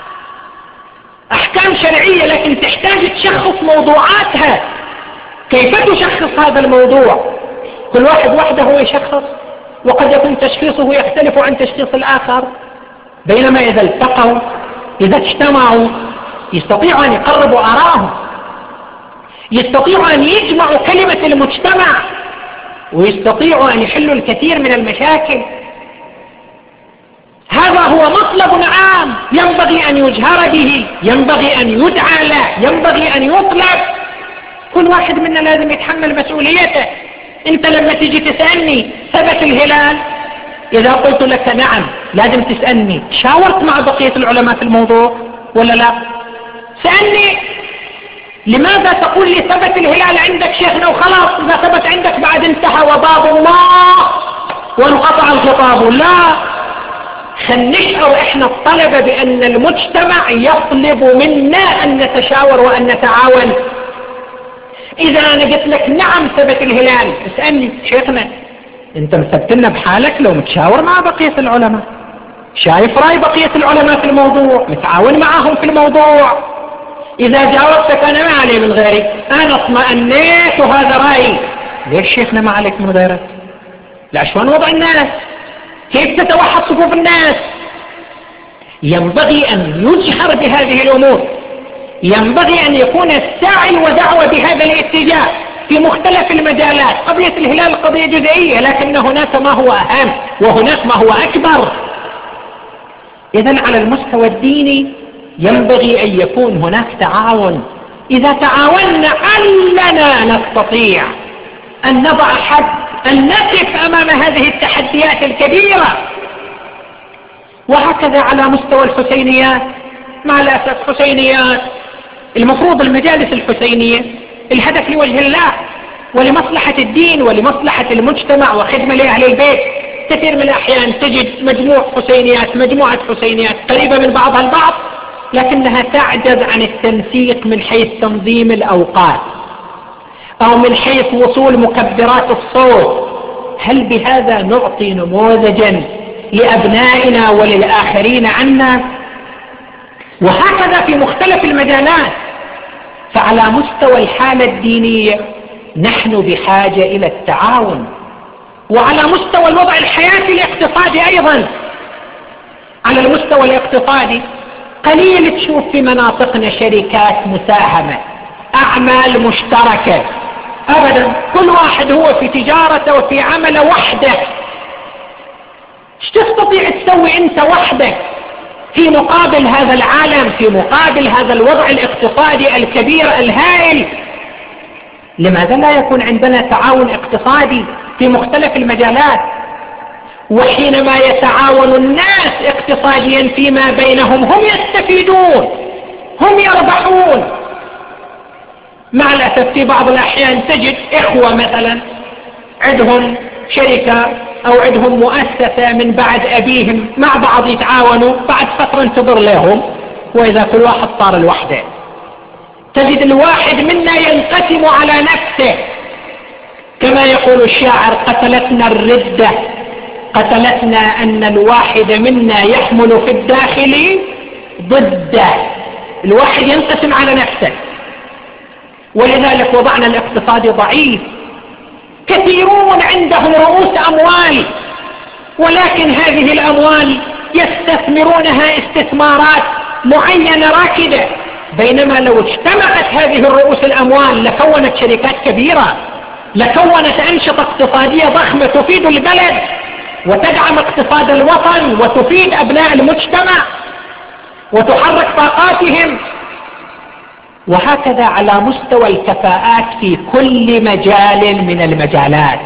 أحكام شرعية لكن تحتاج تشخص موضوعاتها. كيف تشخص هذا الموضوع؟ كل واحد وحده هو يشخص، وقد يكون تشخيصه يختلف عن تشخيص الآخر. بينما إذا التقوا، إذا اجتمعوا، يستطيعوا أن يقربوا آراءهم، يستطيعوا أن يجمعوا كلمة المجتمع، ويستطيعوا أن يحلوا الكثير من المشاكل. هذا هو مطلب عام ينبغي أن يجهر به، ينبغي أن يدعى له، ينبغي أن يطلب. كل واحد منا لازم يتحمل مسؤوليته. أنت لما تيجي تسألني ثبت الهلال، إذا قلت لك نعم لازم تسألني شاورت مع بقية العلماء في الموضوع ولا لا؟ سألني لماذا تقول لي ثبت الهلال عندك شيخنا وخلاص، إذا ثبت عندك بعد انتهى وباب الله وانقطع الخطاب؟ لا، خلينا احنا الطلبة بأن المجتمع يطلب منا أن نتشاور وأن نتعاون. إذا أنا قلت لك نعم ثبت الهلال، اسألني شيخنا أنت مثبتنا بحالك لو متشاور مع بقية العلماء، شايف رأي بقية العلماء في الموضوع، متعاون معهم في الموضوع. إذا جاوبتك أنا ما علي من غيري، أنا اطمأنيت وهذا رأيي، ليش شيخنا ما عليك من غيرك؟ لا، شلون وضع الناس؟ كيف تتوحد صفوف الناس؟ ينبغي أن يجهر بهذه الأمور، ينبغي أن يكون السعي ودعوة بهذا الاتجاه في مختلف المجالات. قضية الهلال قضية جزئية، لكن هناك ما هو أهم وهناك ما هو أكبر. إذن على المستوى الديني ينبغي أن يكون هناك تعاون. إذا تعاوننا علنا نستطيع أن نضع حد، أن نقف أمام هذه التحديات الكبيرة. وهكذا على مستوى الحسينيات، مع الأسف حسينيات المفروض المجالس الحسينية الهدف لوجه الله ولمصلحة الدين ولمصلحة المجتمع وخدمة لأهل البيت. كثير من الأحيان تجد مجموع حسينيات، مجموعة حسينيات قريبة من بعضها البعض، لكنها تعجز عن التنسيق من حيث تنظيم الأوقات أو من حيث وصول مكبرات الصوت. هل بهذا نعطي نموذجا لأبنائنا وللآخرين عنا؟ وهكذا في مختلف المجالات. فعلى مستوى الحالة الدينية نحن بحاجة إلى التعاون، وعلى مستوى الوضع الحياتي الاقتصادي أيضا. على المستوى الاقتصادي قليل تشوف في مناطقنا شركات مساهمة، أعمال مشتركة، أبدا. كل واحد هو في تجارته وفي عمله وحده. ايش تستطيع تسوي أنت وحدك في مقابل هذا العالم، في مقابل هذا الوضع الاقتصادي الكبير الهائل؟ لماذا لا يكون عندنا تعاون اقتصادي في مختلف المجالات؟ وحينما يتعاون الناس اقتصاديا فيما بينهم هم يستفيدون، هم يربحون. مع الأسف في بعض الأحيان تجد إخوة مثلا عندهم شركة أو عندهم مؤسسة من بعد أبيهم، مع بعض يتعاونوا، بعد فترة انتظر لهم، وإذا كل واحد صار لوحده. تجد الواحد منا ينقسم على نفسه، كما يقول الشاعر: قتلتنا الردة، قتلتنا أن الواحد منا يحمل في الداخل ضده. الواحد ينقسم على نفسه، ولذلك وضعنا الاقتصادي ضعيف. كثيرون عندهم رؤوس أموال، ولكن هذه الأموال يستثمرونها استثمارات معينة راكدة، بينما لو اجتمعت هذه الرؤوس الأموال لكونت شركات كبيرة، لكونت أنشطة اقتصادية ضخمة تفيد البلد وتدعم اقتصاد الوطن وتفيد أبناء المجتمع وتحرك طاقاتهم. وهكذا على مستوى الكفاءات في كل مجال من المجالات.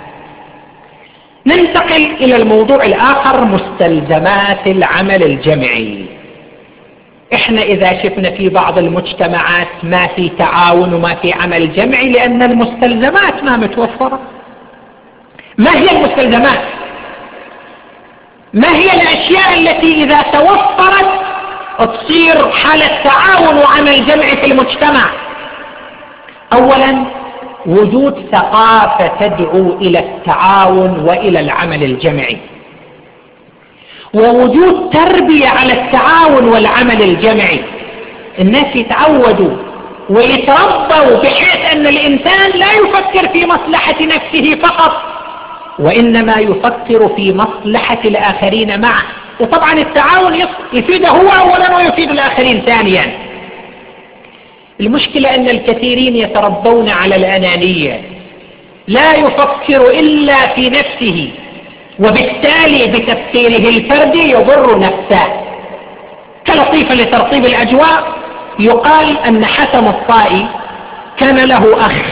ننتقل إلى الموضوع الآخر: مستلزمات العمل الجمعي. احنا إذا شفنا في بعض المجتمعات ما في تعاون وما في عمل جمعي لأن المستلزمات ما متوفرة. ما هي المستلزمات؟ ما هي الأشياء التي إذا توفرت تصير حالة تعاون وعمل جمعي في المجتمع؟ أولا، وجود ثقافة تدعو إلى التعاون وإلى العمل الجمعي، ووجود تربية على التعاون والعمل الجمعي. الناس يتعودوا ويتربوا بحيث أن الإنسان لا يفكر في مصلحة نفسه فقط، وإنما يفكر في مصلحة الآخرين معه. وطبعا التعاون يفيده هو أولا ويفيد الآخرين ثانيا. المشكلة أن الكثيرين يتربون على الأنانية، لا يفكر إلا في نفسه، وبالتالي بتفكيره الفردي يضر نفسه. كلطيفة لترطيب الأجواء يقال أن حسن الطائي كان له أخ،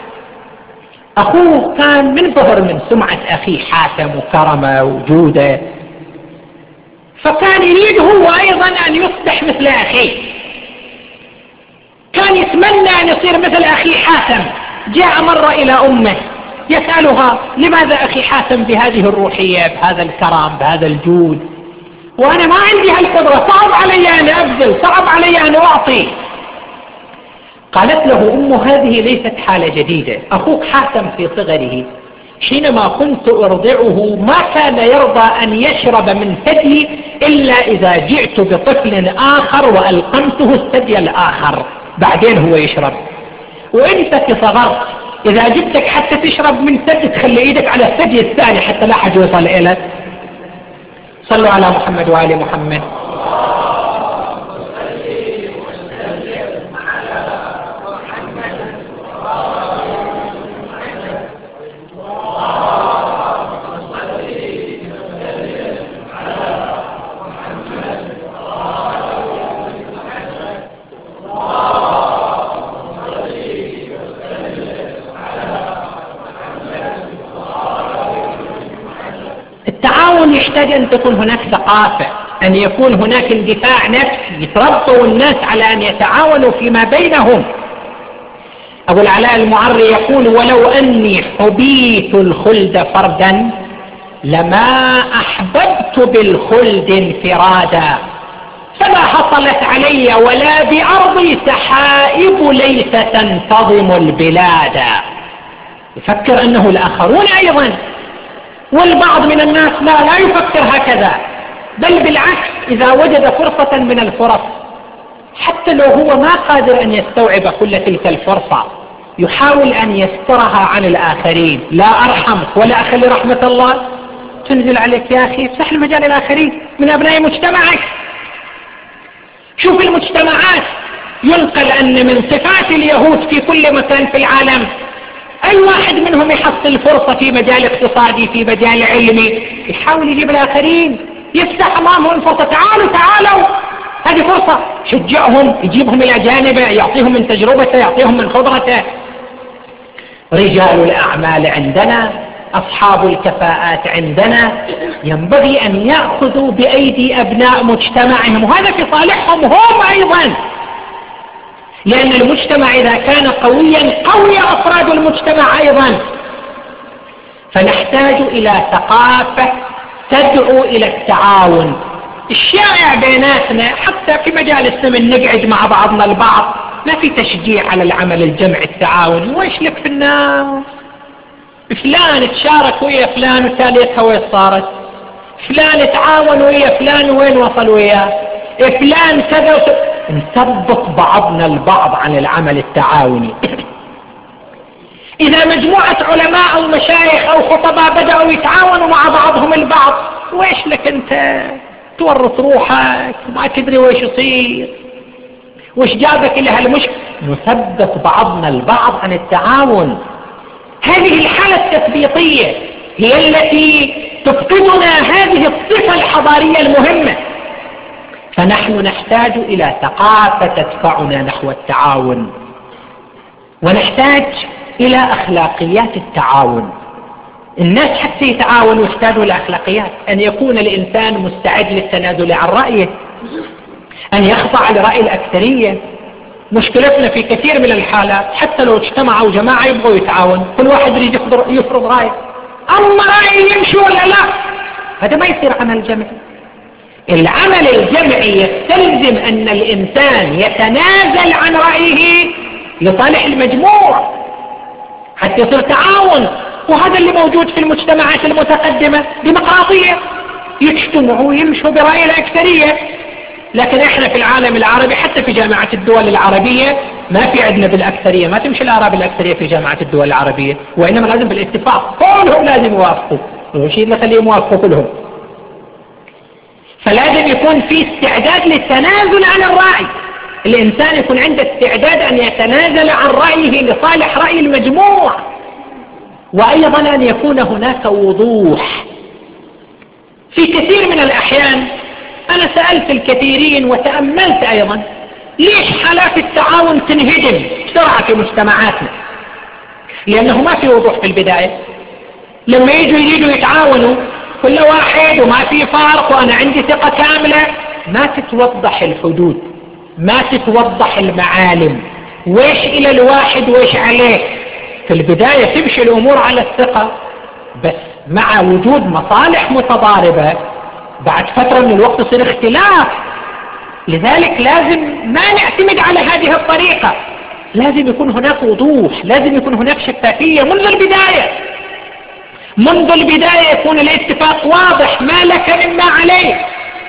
أخوه كان من ظهر من سمعة أخيه حاتم وكرمه وجوده، فكان يريد هو أيضا أن يصبح مثل أخيه، كان يتمنى أن يصير مثل أخي حاتم. جاء مرة إلى أمه يسألها: لماذا أخي حاتم بهذه الروحية، بهذا الكرم، بهذا الجود، وأنا ما عندي هالقدرة، صعب علي أن أبذل، صعب علي أن أعطي. قالت له أمه: هذه ليست حالة جديدة، أخوك حاتم في صغره حينما كنت أرضعه ما كان يرضى أن يشرب من ثدي إلا إذا جئت بطفل آخر وألقمته الثدي الآخر، بعدين هو يشرب. وإنت كصغرت إذا جبتك حتى تشرب من ثدي تخلي إيدك على الثدي الثاني حتى لا حد يوصل إليك. صلوا على محمد وآل محمد. يحتاج أن تكون هناك ثقافة، أن يكون هناك اندفاع نفسي، يتربوا الناس على أن يتعاونوا فيما بينهم. أبو العلاء المعري يقول: ولو أني حبيت الخلد فردا لما أحببت بالخلد انفرادا، فما حصلت علي ولا بأرضي سحائب ليس تنتظم البلاد. يفكر أنه الآخرون أيضا، والبعض من الناس لا لا يفكر هكذا، بل بالعكس إذا وجد فرصة من الفرص حتى لو هو ما قادر أن يستوعب كل تلك الفرصة يحاول أن يسترها عن الآخرين. لا أرحمك ولا أخلي رحمة الله تنزل عليك يا أخي، افتح المجال الآخرين من أبناء مجتمعك. شوف المجتمعات ينقل أن من صفات اليهود في كل مكان في العالم أي واحد منهم يحصل فرصة في مجال اقتصادي في مجال علمي يحاول يجيب الآخرين، يفتح أمامهم فرصة، تعالوا تعالوا هذه فرصة، شجعهم، يجيبهم إلى جانبه، يعطيهم من تجربته، يعطيهم من خبرته. رجال الأعمال عندنا، أصحاب الكفاءات عندنا، ينبغي أن يأخذوا بأيدي أبناء مجتمعهم، وهذا في صالحهم هم أيضا، لأن المجتمع إذا كان قويا قوي أفراد المجتمع أيضا. فنحتاج إلى ثقافة تدعو إلى التعاون. الشائع بيناتنا حتى في مجالسنا من نقعد مع بعضنا البعض ما في تشجيع على العمل الجمعي التعاوني. وإيش لك في الناس؟ فلان تشارك ويا فلان وتاليتها وين صارت؟ فلان تعاون ويا فلان وين وصل وياه؟ فلان كذا. نثبط بعضنا البعض عن العمل التعاوني. إذا مجموعة علماء أو مشايخ أو خطباء بدأوا يتعاونوا مع بعضهم البعض، وإيش لك أنت تورط روحك وما تدري وإيش يصير وإيش جابك إلى هالمشكلة؟ نثبت بعضنا البعض عن التعاون. هذه الحالة التثبيطية هي التي تفقدنا هذه الصفة الحضارية المهمة. فنحن نحتاج إلى ثقافة تدفعنا نحو التعاون، ونحتاج إلى أخلاقيات التعاون. الناس حتى يتعاونوا يحتاجوا إلى أخلاقيات، أن يكون الإنسان مستعد للتنازل عن رأيه، أن يخضع لرأي الأكثرية. مشكلتنا في كثير من الحالات حتى لو اجتمعوا جماعة يبغوا يتعاون كل واحد يريد يفرض رأيه، أما رأيه يمشي ولا لا، هذا ما يصير عمل جمعي. العمل الجمعي يستلزم أن الإنسان يتنازل عن رأيه لصالح المجموع حتى يصير تعاون. وهذا اللي موجود في المجتمعات المتقدمة، ديمقراطية، يجتمعوا ويمشوا برأي الأكثرية. لكن احنا في العالم العربي حتى في جامعة الدول العربية ما في عندنا بالأكثرية، ما تمشي الآراء بالأكثرية في جامعة الدول العربية، وإنما لازم بالاتفاق، كلهم لازم يوافقوا، وشيء اللي خليه يوافقوا كلهم. فلازم يكون في استعداد للتنازل عن الرأي، الإنسان يكون عنده استعداد أن يتنازل عن رأيه لصالح رأي المجموع. وأيضا أن يكون هناك وضوح. في كثير من الأحيان أنا سألت الكثيرين وتأملت أيضا ليش حالات التعاون تنهدم بسرعة في مجتمعاتنا؟ لأنه ما في وضوح في البداية. لما يجوا يجوا يتعاونوا كل واحد وما في فرق وأنا عندي ثقة كاملة، ما تتوضح الحدود، ما تتوضح المعالم، ويش إلى الواحد ويش عليه. في البداية تمشي الأمور على الثقة، بس مع وجود مصالح متضاربة بعد فترة من الوقت يصير اختلاف. لذلك لازم ما نعتمد على هذه الطريقة، لازم يكون هناك وضوح، لازم يكون هناك شفافية منذ البداية. منذ البداية يكون الاتفاق واضح، ما لك مما عليه،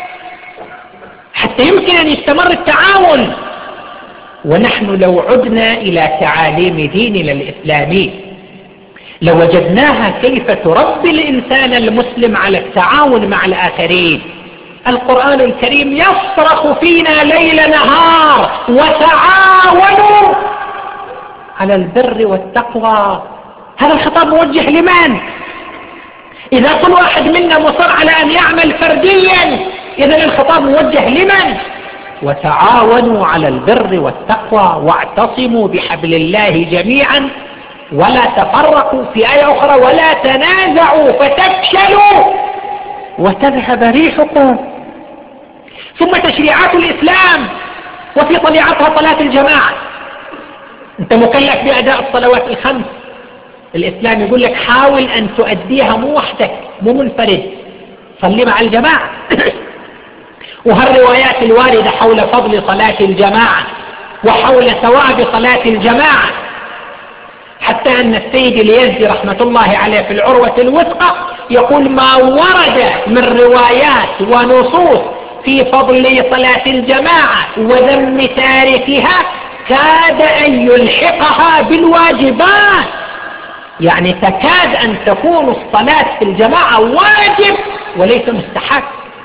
حتى يمكن أن يستمر التعاون. ونحن لو عدنا إلى تعاليم ديننا الإسلامي لوجدناها كيف تربي الإنسان المسلم على التعاون مع الآخرين. القرآن الكريم يصرخ فينا ليل نهار وتعاونوا على البر والتقوى. هذا الخطاب موجه لمن؟ إذا كل واحد منا مصر على أن يعمل فرديا، إذن الخطاب موجه لمن؟ وتعاونوا على البر والتقوى واعتصموا بحبل الله جميعا ولا تفرقوا. في آية أخرى ولا تنازعوا فتفشلوا وتذهب ريحكم. ثم تشريعات الإسلام وفي طليعتها صلاة الجماعة. أنت مكلف بأداء الصلوات الخمس، الإسلام يقول لك حاول أن تؤديها مو وحدك مو منفرد، صلي مع الجماعة. وهالروايات الواردة حول فضل صلاة الجماعة وحول ثواب صلاة الجماعة، حتى أن السيد اليزدي رحمة الله عليه في العروة الوثقى يقول: ما ورد من روايات ونصوص في فضل صلاة الجماعة وذم تاركها كاد أن يلحقها بالواجبات، يعني تكاد أن تكون الصلاة في الجماعة واجب وليس مستحب.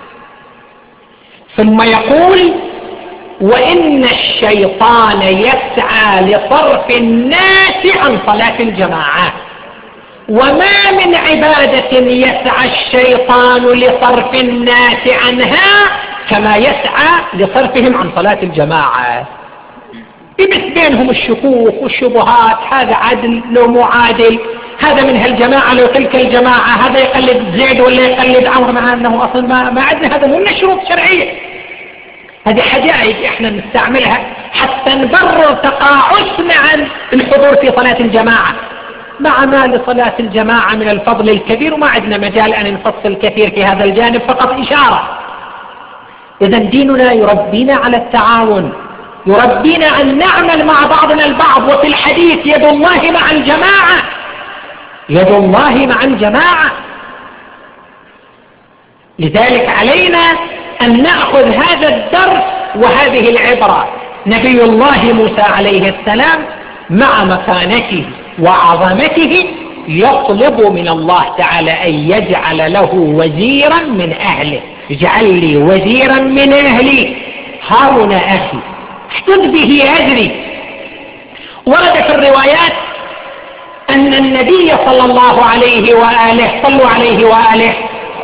ثم يقول: وإن الشيطان يسعى لصرف الناس عن صلاة الجماعة، وما من عبادة يسعى الشيطان لصرف الناس عنها كما يسعى لصرفهم عن صلاة الجماعة. يبث بينهم الشكوك والشبهات، هذا عدل لو مو عادل، هذا من هالجماعة لو تلك الجماعة، هذا يقلد زيد ولا يقلد عمرو، مع أنه أصلا ما, ما عندنا هذا من الشروط الشرعية. هذه حجائج احنا نستعملها حتى نبرر تقاعسنا عن الحضور في صلاة الجماعة، مع ما لصلاة الجماعة من الفضل الكبير، وما عندنا مجال أن نفصل كثير في هذا الجانب، فقط إشارة. إذن ديننا يربينا على التعاون، يربينا أن نعمل مع بعضنا البعض. وفي الحديث: يد الله مع الجماعة، يد الله مع الجماعة. لذلك علينا أن نأخذ هذا الدرس وهذه العبرة. نبي الله موسى عليه السلام مع مكانته وعظمته يطلب من الله تعالى أن يجعل له وزيرا من أهله. اجعل لي وزيرا من أهلي هارون أخي اشدد به أجري. ورد في الروايات أن النبي صلى الله عليه وآله صلوا عليه وآله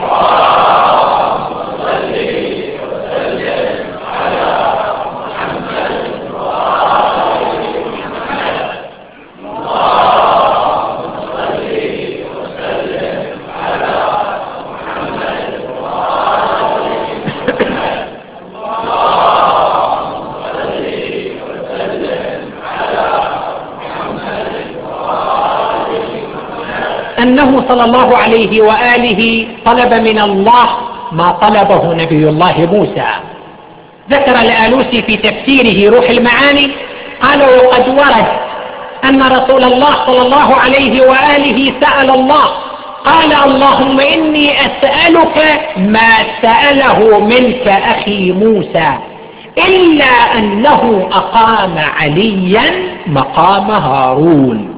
أنه صلى الله عليه وآله طلب من الله ما طلبه نبي الله موسى. ذكر الآلوسي في تفسيره روح المعاني قال: وقد ورد أن رسول الله صلى الله عليه وآله سأل الله قال: اللهم إني أسألك ما سأله منك أخي موسى، إلا أنه أقام عليا مقام هارون.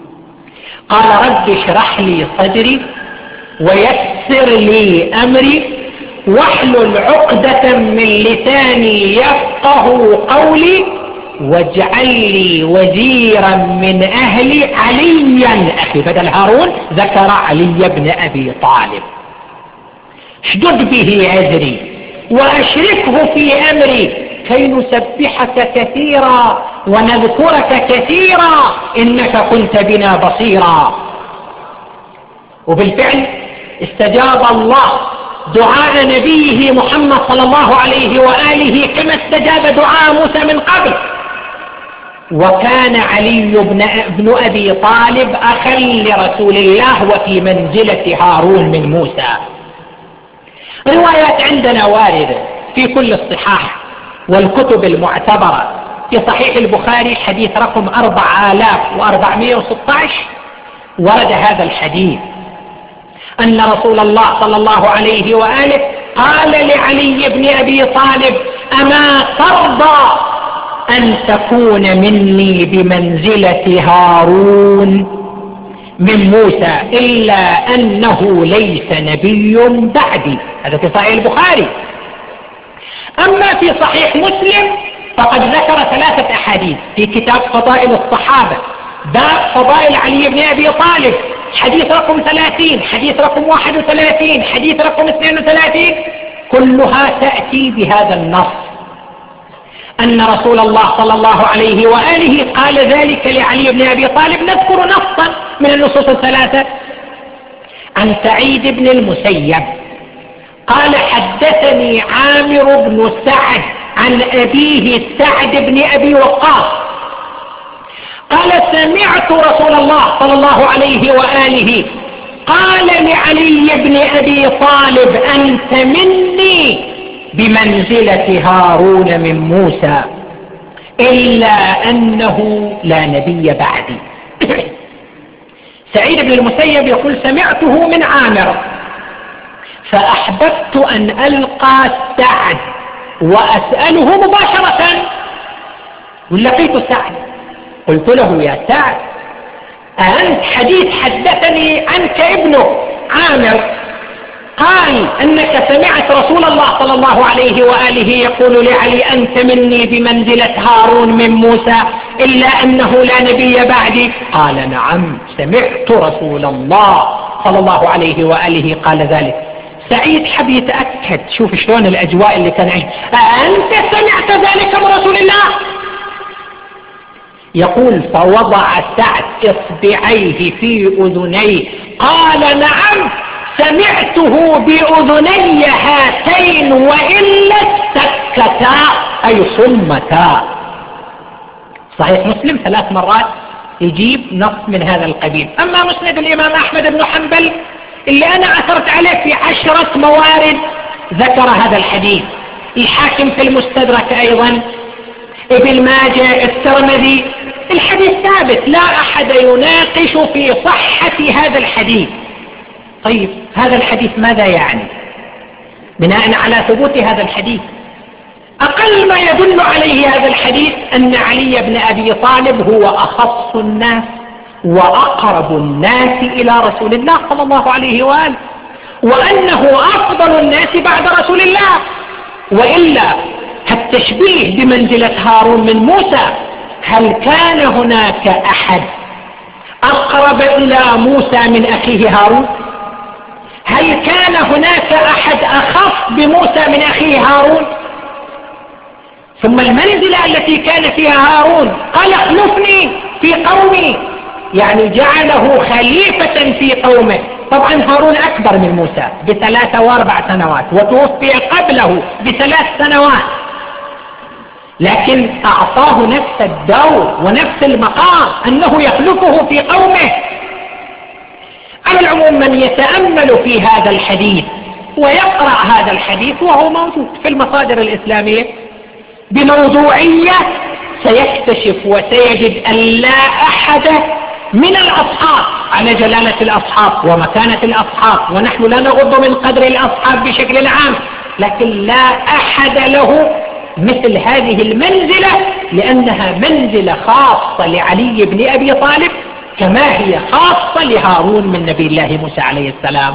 قال: رب اشرح لي صدري ويسر لي أمري واحلل عقدة من لساني يفقه قولي واجعل لي وزيرا من أهلي عليا أخي، بدل هارون ذكر علي بن أبي طالب. اشدد به أزري وأشركه في أمري كي نسبحك كثيرا ونذكرك كثيرا إنك كنت بنا بصيرا. وبالفعل استجاب الله دعاء نبيه محمد صلى الله عليه وآله كما استجاب دعاء موسى من قبل. وكان علي بن, بن أبي طالب أخا لرسول الله وفي منزلة هارون من موسى. روايات عندنا واردة في كل الصحاح والكتب المعتبرة. في صحيح البخاري حديث رقم أربعة آلاف وأربعمائة وستة عشر ورد هذا الحديث أن رسول الله صلى الله عليه وآله قال لعلي بن أبي طالب: أما ترضى أن تكون مني بمنزلة هارون من موسى إلا أنه ليس نبي بعدي. هذا في صحيح البخاري. أما في صحيح مسلم فقد ذكر ثلاثة أحاديث في كتاب فضائل الصحابة، باب فضائل علي بن أبي طالب، حديث رقم ثلاثين، حديث رقم واحد وثلاثين، حديث رقم اثنين وثلاثين، كلها تأتي بهذا النص أن رسول الله صلى الله عليه وآله قال ذلك لعلي بن أبي طالب. نذكر نصا من النصوص الثلاثة. عن سعيد بن المسيب قال: حدثني عامر بن سعد عن أبيه سعد بن أبي وقاص قال: سمعت رسول الله صلى الله عليه وآله قال لعلي بن أبي طالب: أنت مني بمنزلة هارون من موسى إلا أنه لا نبي بعدي. سعيد بن المسيب يقول سمعته من عامر فأحببت أن ألقى سعد وأسأله مباشرة، ولقيت سعد قلت له يا سعد أنت حديث حدثني عنك ابنه عامر قال أنك سمعت رسول الله صلى الله عليه وآله يقول لعلي أنت مني بمنزلة هارون من موسى إلا أنه لا نبي بعدي؟ قال نعم سمعت رسول الله صلى الله عليه وآله قال ذلك. سعيد حب يتأكد، شوف شلون الأجواء اللي كان عنده، أنت سمعت ذلك من رسول الله؟ يقول فوضع سعد إصبعيه في أذنيه قال نعم سمعته بأذني هاتين وإلا سكتا أي صمتا. صحيح مسلم ثلاث مرات يجيب نص من هذا القبيل. أما مسند الإمام أحمد بن حنبل اللي أنا عثرت عليه في عشرة موارد ذكر هذا الحديث، الحاكم في المستدرك أيضا، ابن ماجه، الترمذي، الحديث ثابت لا أحد يناقش في صحة هذا الحديث. طيب هذا الحديث ماذا يعني؟ بناء على ثبوت هذا الحديث أقل ما يدل عليه هذا الحديث أن علي بن أبي طالب هو أخص الناس وأقرب الناس إلى رسول الله صلى الله عليه وآله، وأنه أفضل الناس بعد رسول الله. وإلا التشبيه بمنزلة هارون من موسى، هل كان هناك أحد أقرب إلى موسى من أخيه هارون؟ هل كان هناك أحد أخف بموسى من أخيه هارون؟ ثم المنزلة التي كان فيها هارون قال اخلفني في قومي، يعني جعله خليفة في قومه. طبعا هارون أكبر من موسى بثلاثة واربع سنوات وتوفي قبله بثلاث سنوات، لكن أعطاه نفس الدور ونفس المقام أنه يخلفه في قومه. على العموم من يتأمل في هذا الحديث ويقرأ هذا الحديث وهو موجود في المصادر الإسلامية بموضوعية سيكتشف وسيجد أن لا أحد من الأصحاب على جلالة الأصحاب ومكانة الأصحاب، ونحن لا نغض من قدر الأصحاب بشكل عام، لكن لا أحد له مثل هذه المنزلة، لأنها منزلة خاصة لعلي بن أبي طالب كما هي خاصة لهارون من نبي الله موسى عليه السلام.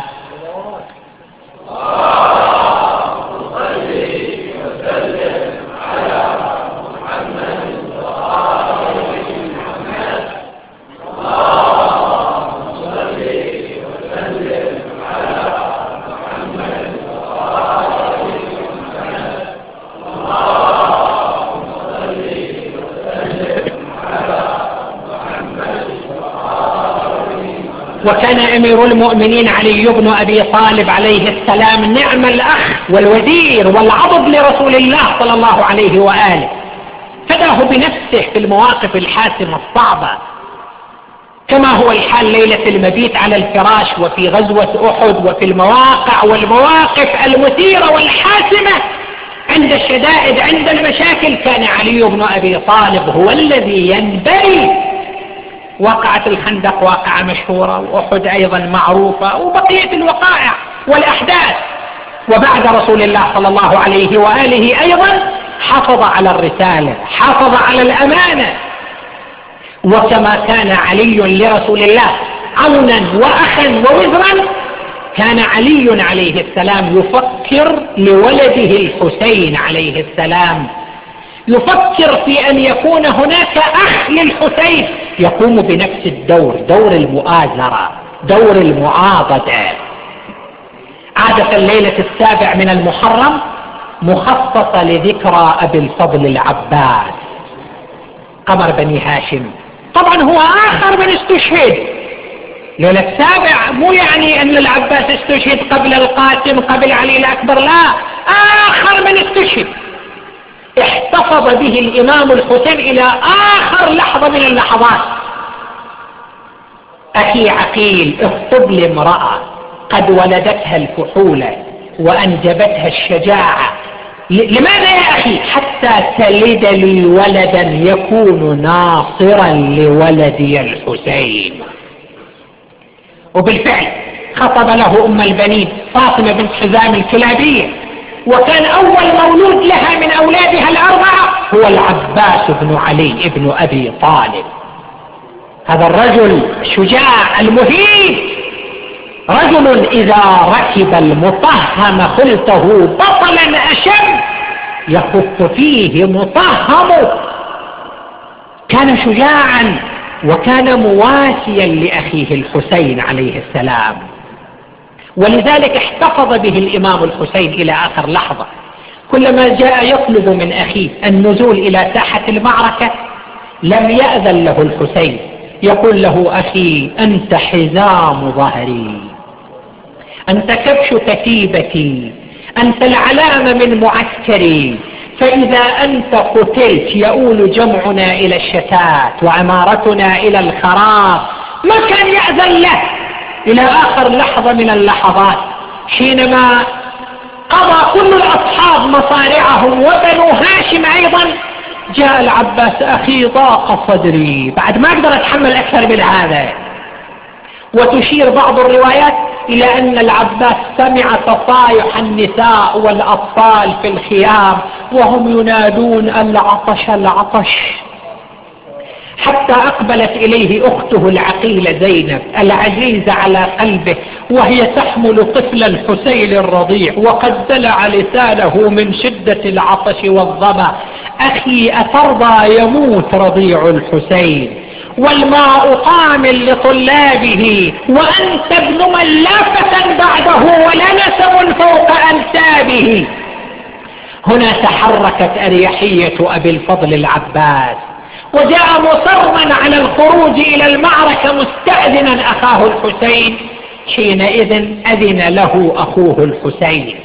وكان أمير المؤمنين علي بن أبي طالب عليه السلام نعم الأخ والوزير والعضد لرسول الله صلى الله عليه وآله، فداه بنفسه في المواقف الحاسمة الصعبة، كما هو الحال ليلة المبيت على الفراش وفي غزوة أحد وفي المواقع والمواقف المثيرة والحاسمة عند الشدائد عند المشاكل. كان علي بن أبي طالب هو الذي ينبري. وقعت الخندق واقعة مشهورة، وأحد أيضا معروفة، وبقية الوقائع والأحداث. وبعد رسول الله صلى الله عليه وآله أيضا حافظ على الرسالة، حافظ على الأمانة. وكما كان علي لرسول الله عونا وأخا ووزرا، كان علي عليه السلام يفكر لولده الحسين عليه السلام، يفكر في أن يكون هناك أخ للحسين يقوم بنفس الدور، دور المؤازرة، دور المعاضدة. عادة الليلة السابع من المحرم مخصصة لذكرى أبي الفضل العباس قمر بني هاشم. طبعا هو آخر من استشهد. ليلة السابع مو يعني أن العباس استشهد قبل القاسم قبل علي الأكبر، لا، آخر من استشهد احتفظ به الإمام الحسين إلى آخر لحظة من اللحظات. أخي عقيل اخطب لامرأة قد ولدتها الفحولة وأنجبتها الشجاعة لماذا يا أخي؟ حتى تلد لي ولدا يكون ناصرا لولدي الحسين. وبالفعل خطب له أم البنين فاطمة بنت حزام الكلابية، وكان أول مولود لها من أولادها الأربعة هو العباس بن علي بن أبي طالب. هذا الرجل الشجاع المهيب، رجل إذا ركب المطهم خلته بطلا أشم يخف فيه مطهم. كان شجاعا وكان مواسيا لأخيه الحسين عليه السلام، ولذلك احتفظ به الإمام الحسين إلى آخر لحظة. كلما جاء يطلب من أخيه النزول إلى ساحة المعركة لم يأذن له الحسين، يقول له: أخي أنت حزام ظهري، أنت كبش كتيبتي، أنت العلامة من معسكري، فإذا أنت قتلت يؤول جمعنا إلى الشتات وعمارتنا إلى الخراب. ما كان يأذن له إلى آخر لحظة من اللحظات، حينما قضى كل الأصحاب مصارعهم وبنو هاشم أيضا، جاء العباس: أخي ضاق صدري، بعد ما أقدر أتحمل أكثر من هذا. وتشير بعض الروايات إلى أن العباس سمع تصايح النساء والأطفال في الخيام وهم ينادون: العطش العطش، حتى أقبلت إليه أخته العقيلة زينب العزيزة على قلبه وهي تحمل طفل الحسين الرضيع وقد دلع لسانه من شدة العطش والظمأ: أخي أترضى يموت رضيع الحسين والماء قامل لطلابه وأنت ابن ملافة بعده ولا نسب فوق أنسابه. هنا تحركت أريحية أبي الفضل العباس وجاء مصرا على الخروج إلى المعركة مستأذنا أخاه الحسين. حينئذ أذن له أخوه الحسين،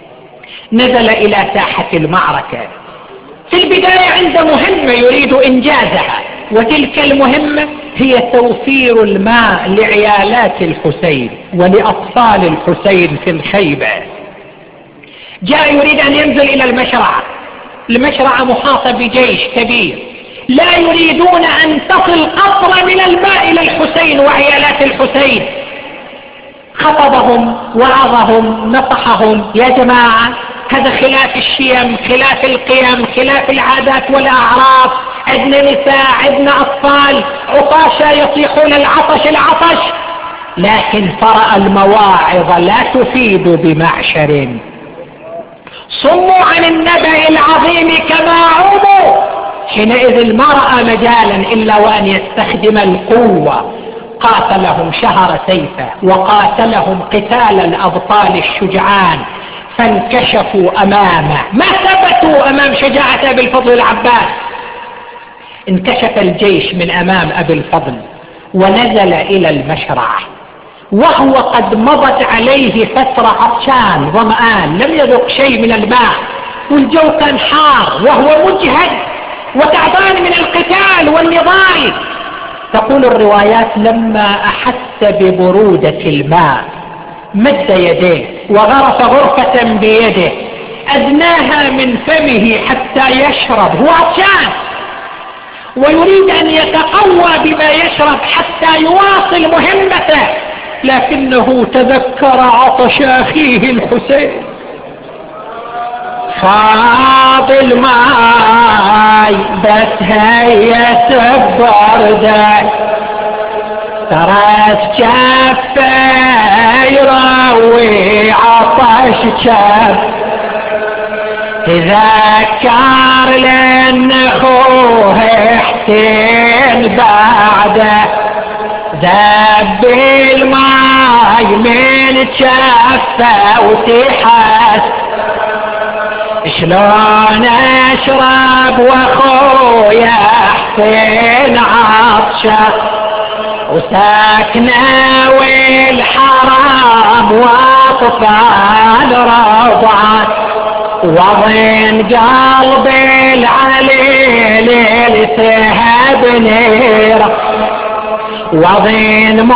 نزل إلى ساحة المعركة. في البداية عند مهمة يريد إنجازها، وتلك المهمة هي توفير الماء لعيالات الحسين ولأطفال الحسين في الخيبة. جاء يريد أن ينزل إلى المشرعة، المشرعة محاطة بجيش كبير، لا يريدون أن تصل قطرة من الماء إلى الحسين وعيالات الحسين. خطبهم وعظهم نصحهم: يا جماعة، هذا خلاف الشيم، خلاف القيم، خلاف العادات والأعراف، عندنا نساء، عندنا أطفال، عطاشا يصيحون العطش العطش. لكن فرأى المواعظ لا تفيد بمعشر، صموا عن النبأ العظيم كما عموا. حينئذ ما رأى مجالا إلا وأن يستخدم القوة. قاتلهم شهر سيفه وقاتلهم قتال الأبطال الشجعان، فانكشفوا أمامه، ما ثبتوا أمام شجاعة أبي الفضل العباس. انكشف الجيش من أمام أبي الفضل ونزل إلى المشرعة وهو قد مضت عليه فترة عطشان ظمآن، لم يذق شيء من الماء، والجو كان حار وهو مجهد وتعبان من القتال والنضال. تقول الروايات: لما أحس ببرودة الماء مد يديه وغرف غرفة بيده أدناها من فمه حتى يشرب، هو عطشان ويريد أن يتقوى بما يشرب حتى يواصل مهمته، لكنه تذكر عطش أخيه الحسين. فاض الماي بس هيت بردك، ترى جفه يروي عطش جف، تذكر لأن أخوه حسين بعده ذب الماي من جفه وتحس شلون اشرب واخويا حسين عطشه وساكنه والحرام واطفال رضعه وضين قلب العليل السهب نيره وضين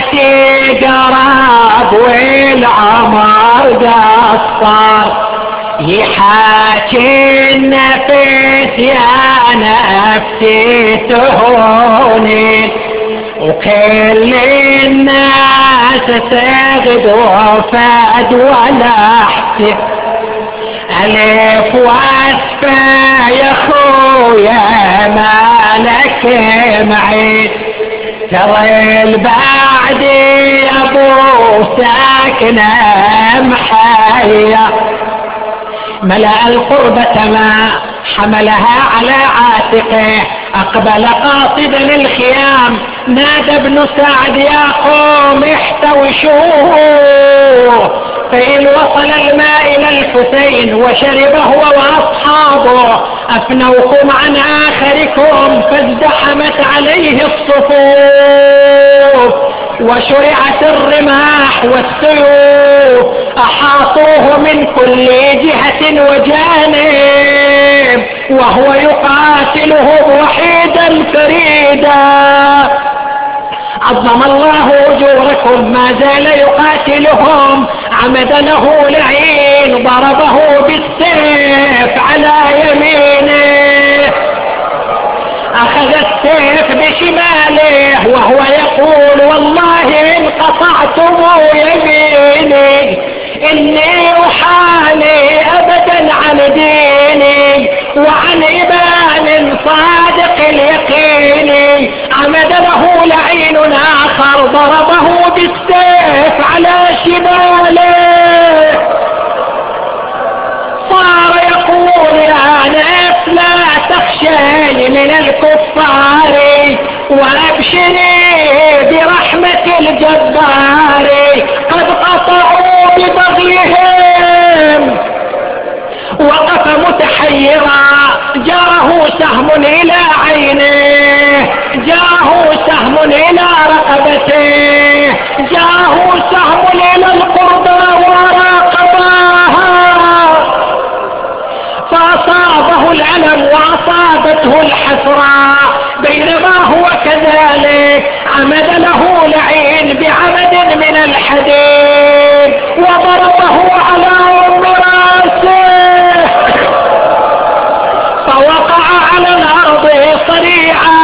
موتي قراب والعمر قصر يحاكي النفس يا نفسي تهوني وكل الناس ساغد وفاد ولا احسن ألف واسفة يا خويا مالك معي ترى البعد ابو ساكنة محيا ملأ القربة ما حملها على عاتقه اقبل قاصدا للخيام نادى ابن سعد يا قوم احتوشوه فإن وصل الماء إلى الحسين وشرب هو وأصحابه أفنوكم عن آخركم فازدحمت عليه الصفوف وشرعت الرماح والسيوف أحاطوه من كل جهة وجانب وهو يقاتله وحيدا فريدا عظم الله أجوركم ما زال يقاتلهم عمد له لعين ضربه بالسيف على يمينه أخذ السيف بشماله وهو يقول والله إن قطعتم يميني إني أحالي أبدا عن ديني وعن إيمان صادق اليقين. عمد له لعين آخر ضربه بالسيف على شماله صار يقول يا نفس لا تخشي من الكفار وأبشري برحمة الجبار قد قطعوا ببغيهم. وقف متحيرا جاره سهم إلى عينه جاره سهم إلى رقبته جاره سهم إلى القربى وراقباها فأصابه الألم وأصابته الحسرة. بينما هو كذلك عمد له لعين بعمد من الحديد وضربه على أم راسه فوقع على الأرض صريعا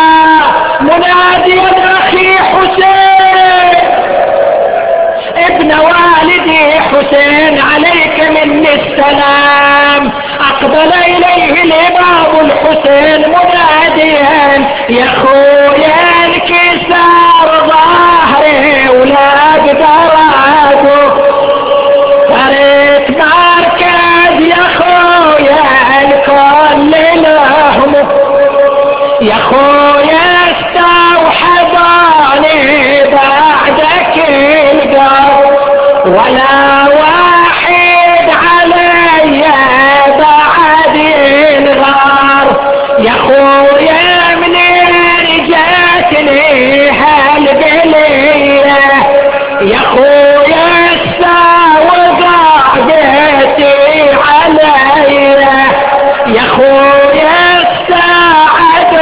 مناديا أخي حسين ابن والدي حسين عليك مني السلام. أقبل إليه الإمام الحسين مناديا يا خويا انكسر ظهري ولا أقدر أقف فريت مركز يا خويا الكل لهم يا خويا استوحضاني بعدك القلب ولا واحد علي بعد الغار يا خويا منين جاتني هالبلية يا خويا استوقع بيتي علي يا خويا الساعد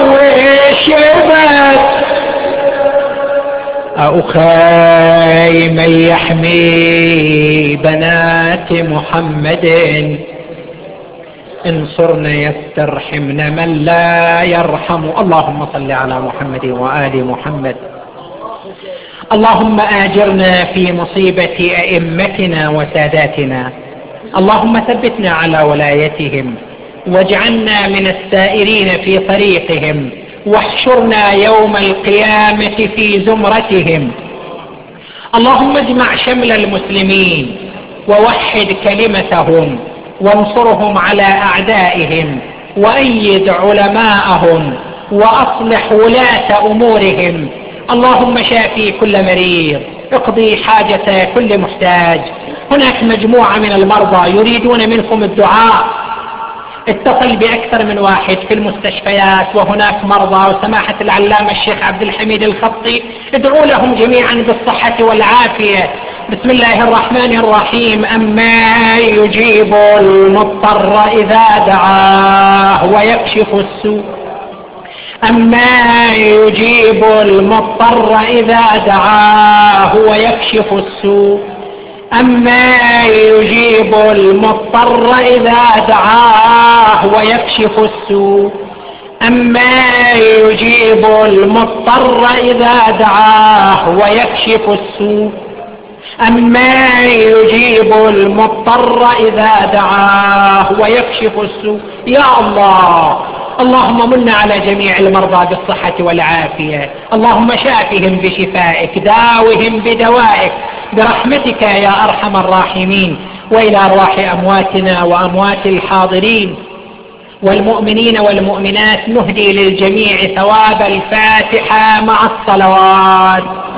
وشبت أخي من يحمي بنات محمد انصرنا يسترحمنا من لا يرحم. اللهم صل على محمد وآل محمد. اللهم آجرنا في مصيبة أئمتنا وساداتنا اللهم ثبتنا على ولايتهم واجعلنا من السائرين في طريقهم واحشرنا يوم القيامة في زمرتهم. اللهم اجمع شمل المسلمين ووحد كلمتهم وانصرهم على أعدائهم وأيد علماءهم وأصلح ولاة أمورهم. اللهم شافي كل مريض اقضي حاجة كل محتاج. هناك مجموعة من المرضى يريدون منكم الدعاء اتصل بأكثر من واحد في المستشفيات وهناك مرضى وسماحة العلامة الشيخ عبد الحميد الخطي ادعوا لهم جميعا بالصحة والعافية. بسم الله الرحمن الرحيم. أما يجيب المضطر إذا دعاه ويكشف السوء أما يجيب المضطر إذا دعاه ويكشف السوء أما يجيب المضطر إذا دعاه ويكشف السوء أما يجيب المضطر إذا دعاه ويكشف السوء أما يجيب المضطر إذا دعاه ويكشف السوء. يا الله، اللهم من على جميع المرضى بالصحة والعافية، اللهم شافهم بشفائك، داوهم بدوائك برحمتك يا أرحم الراحمين. وإلى أرواح أمواتنا وأموات الحاضرين والمؤمنين والمؤمنات نهدي للجميع ثواب الفاتحة مع الصلوات.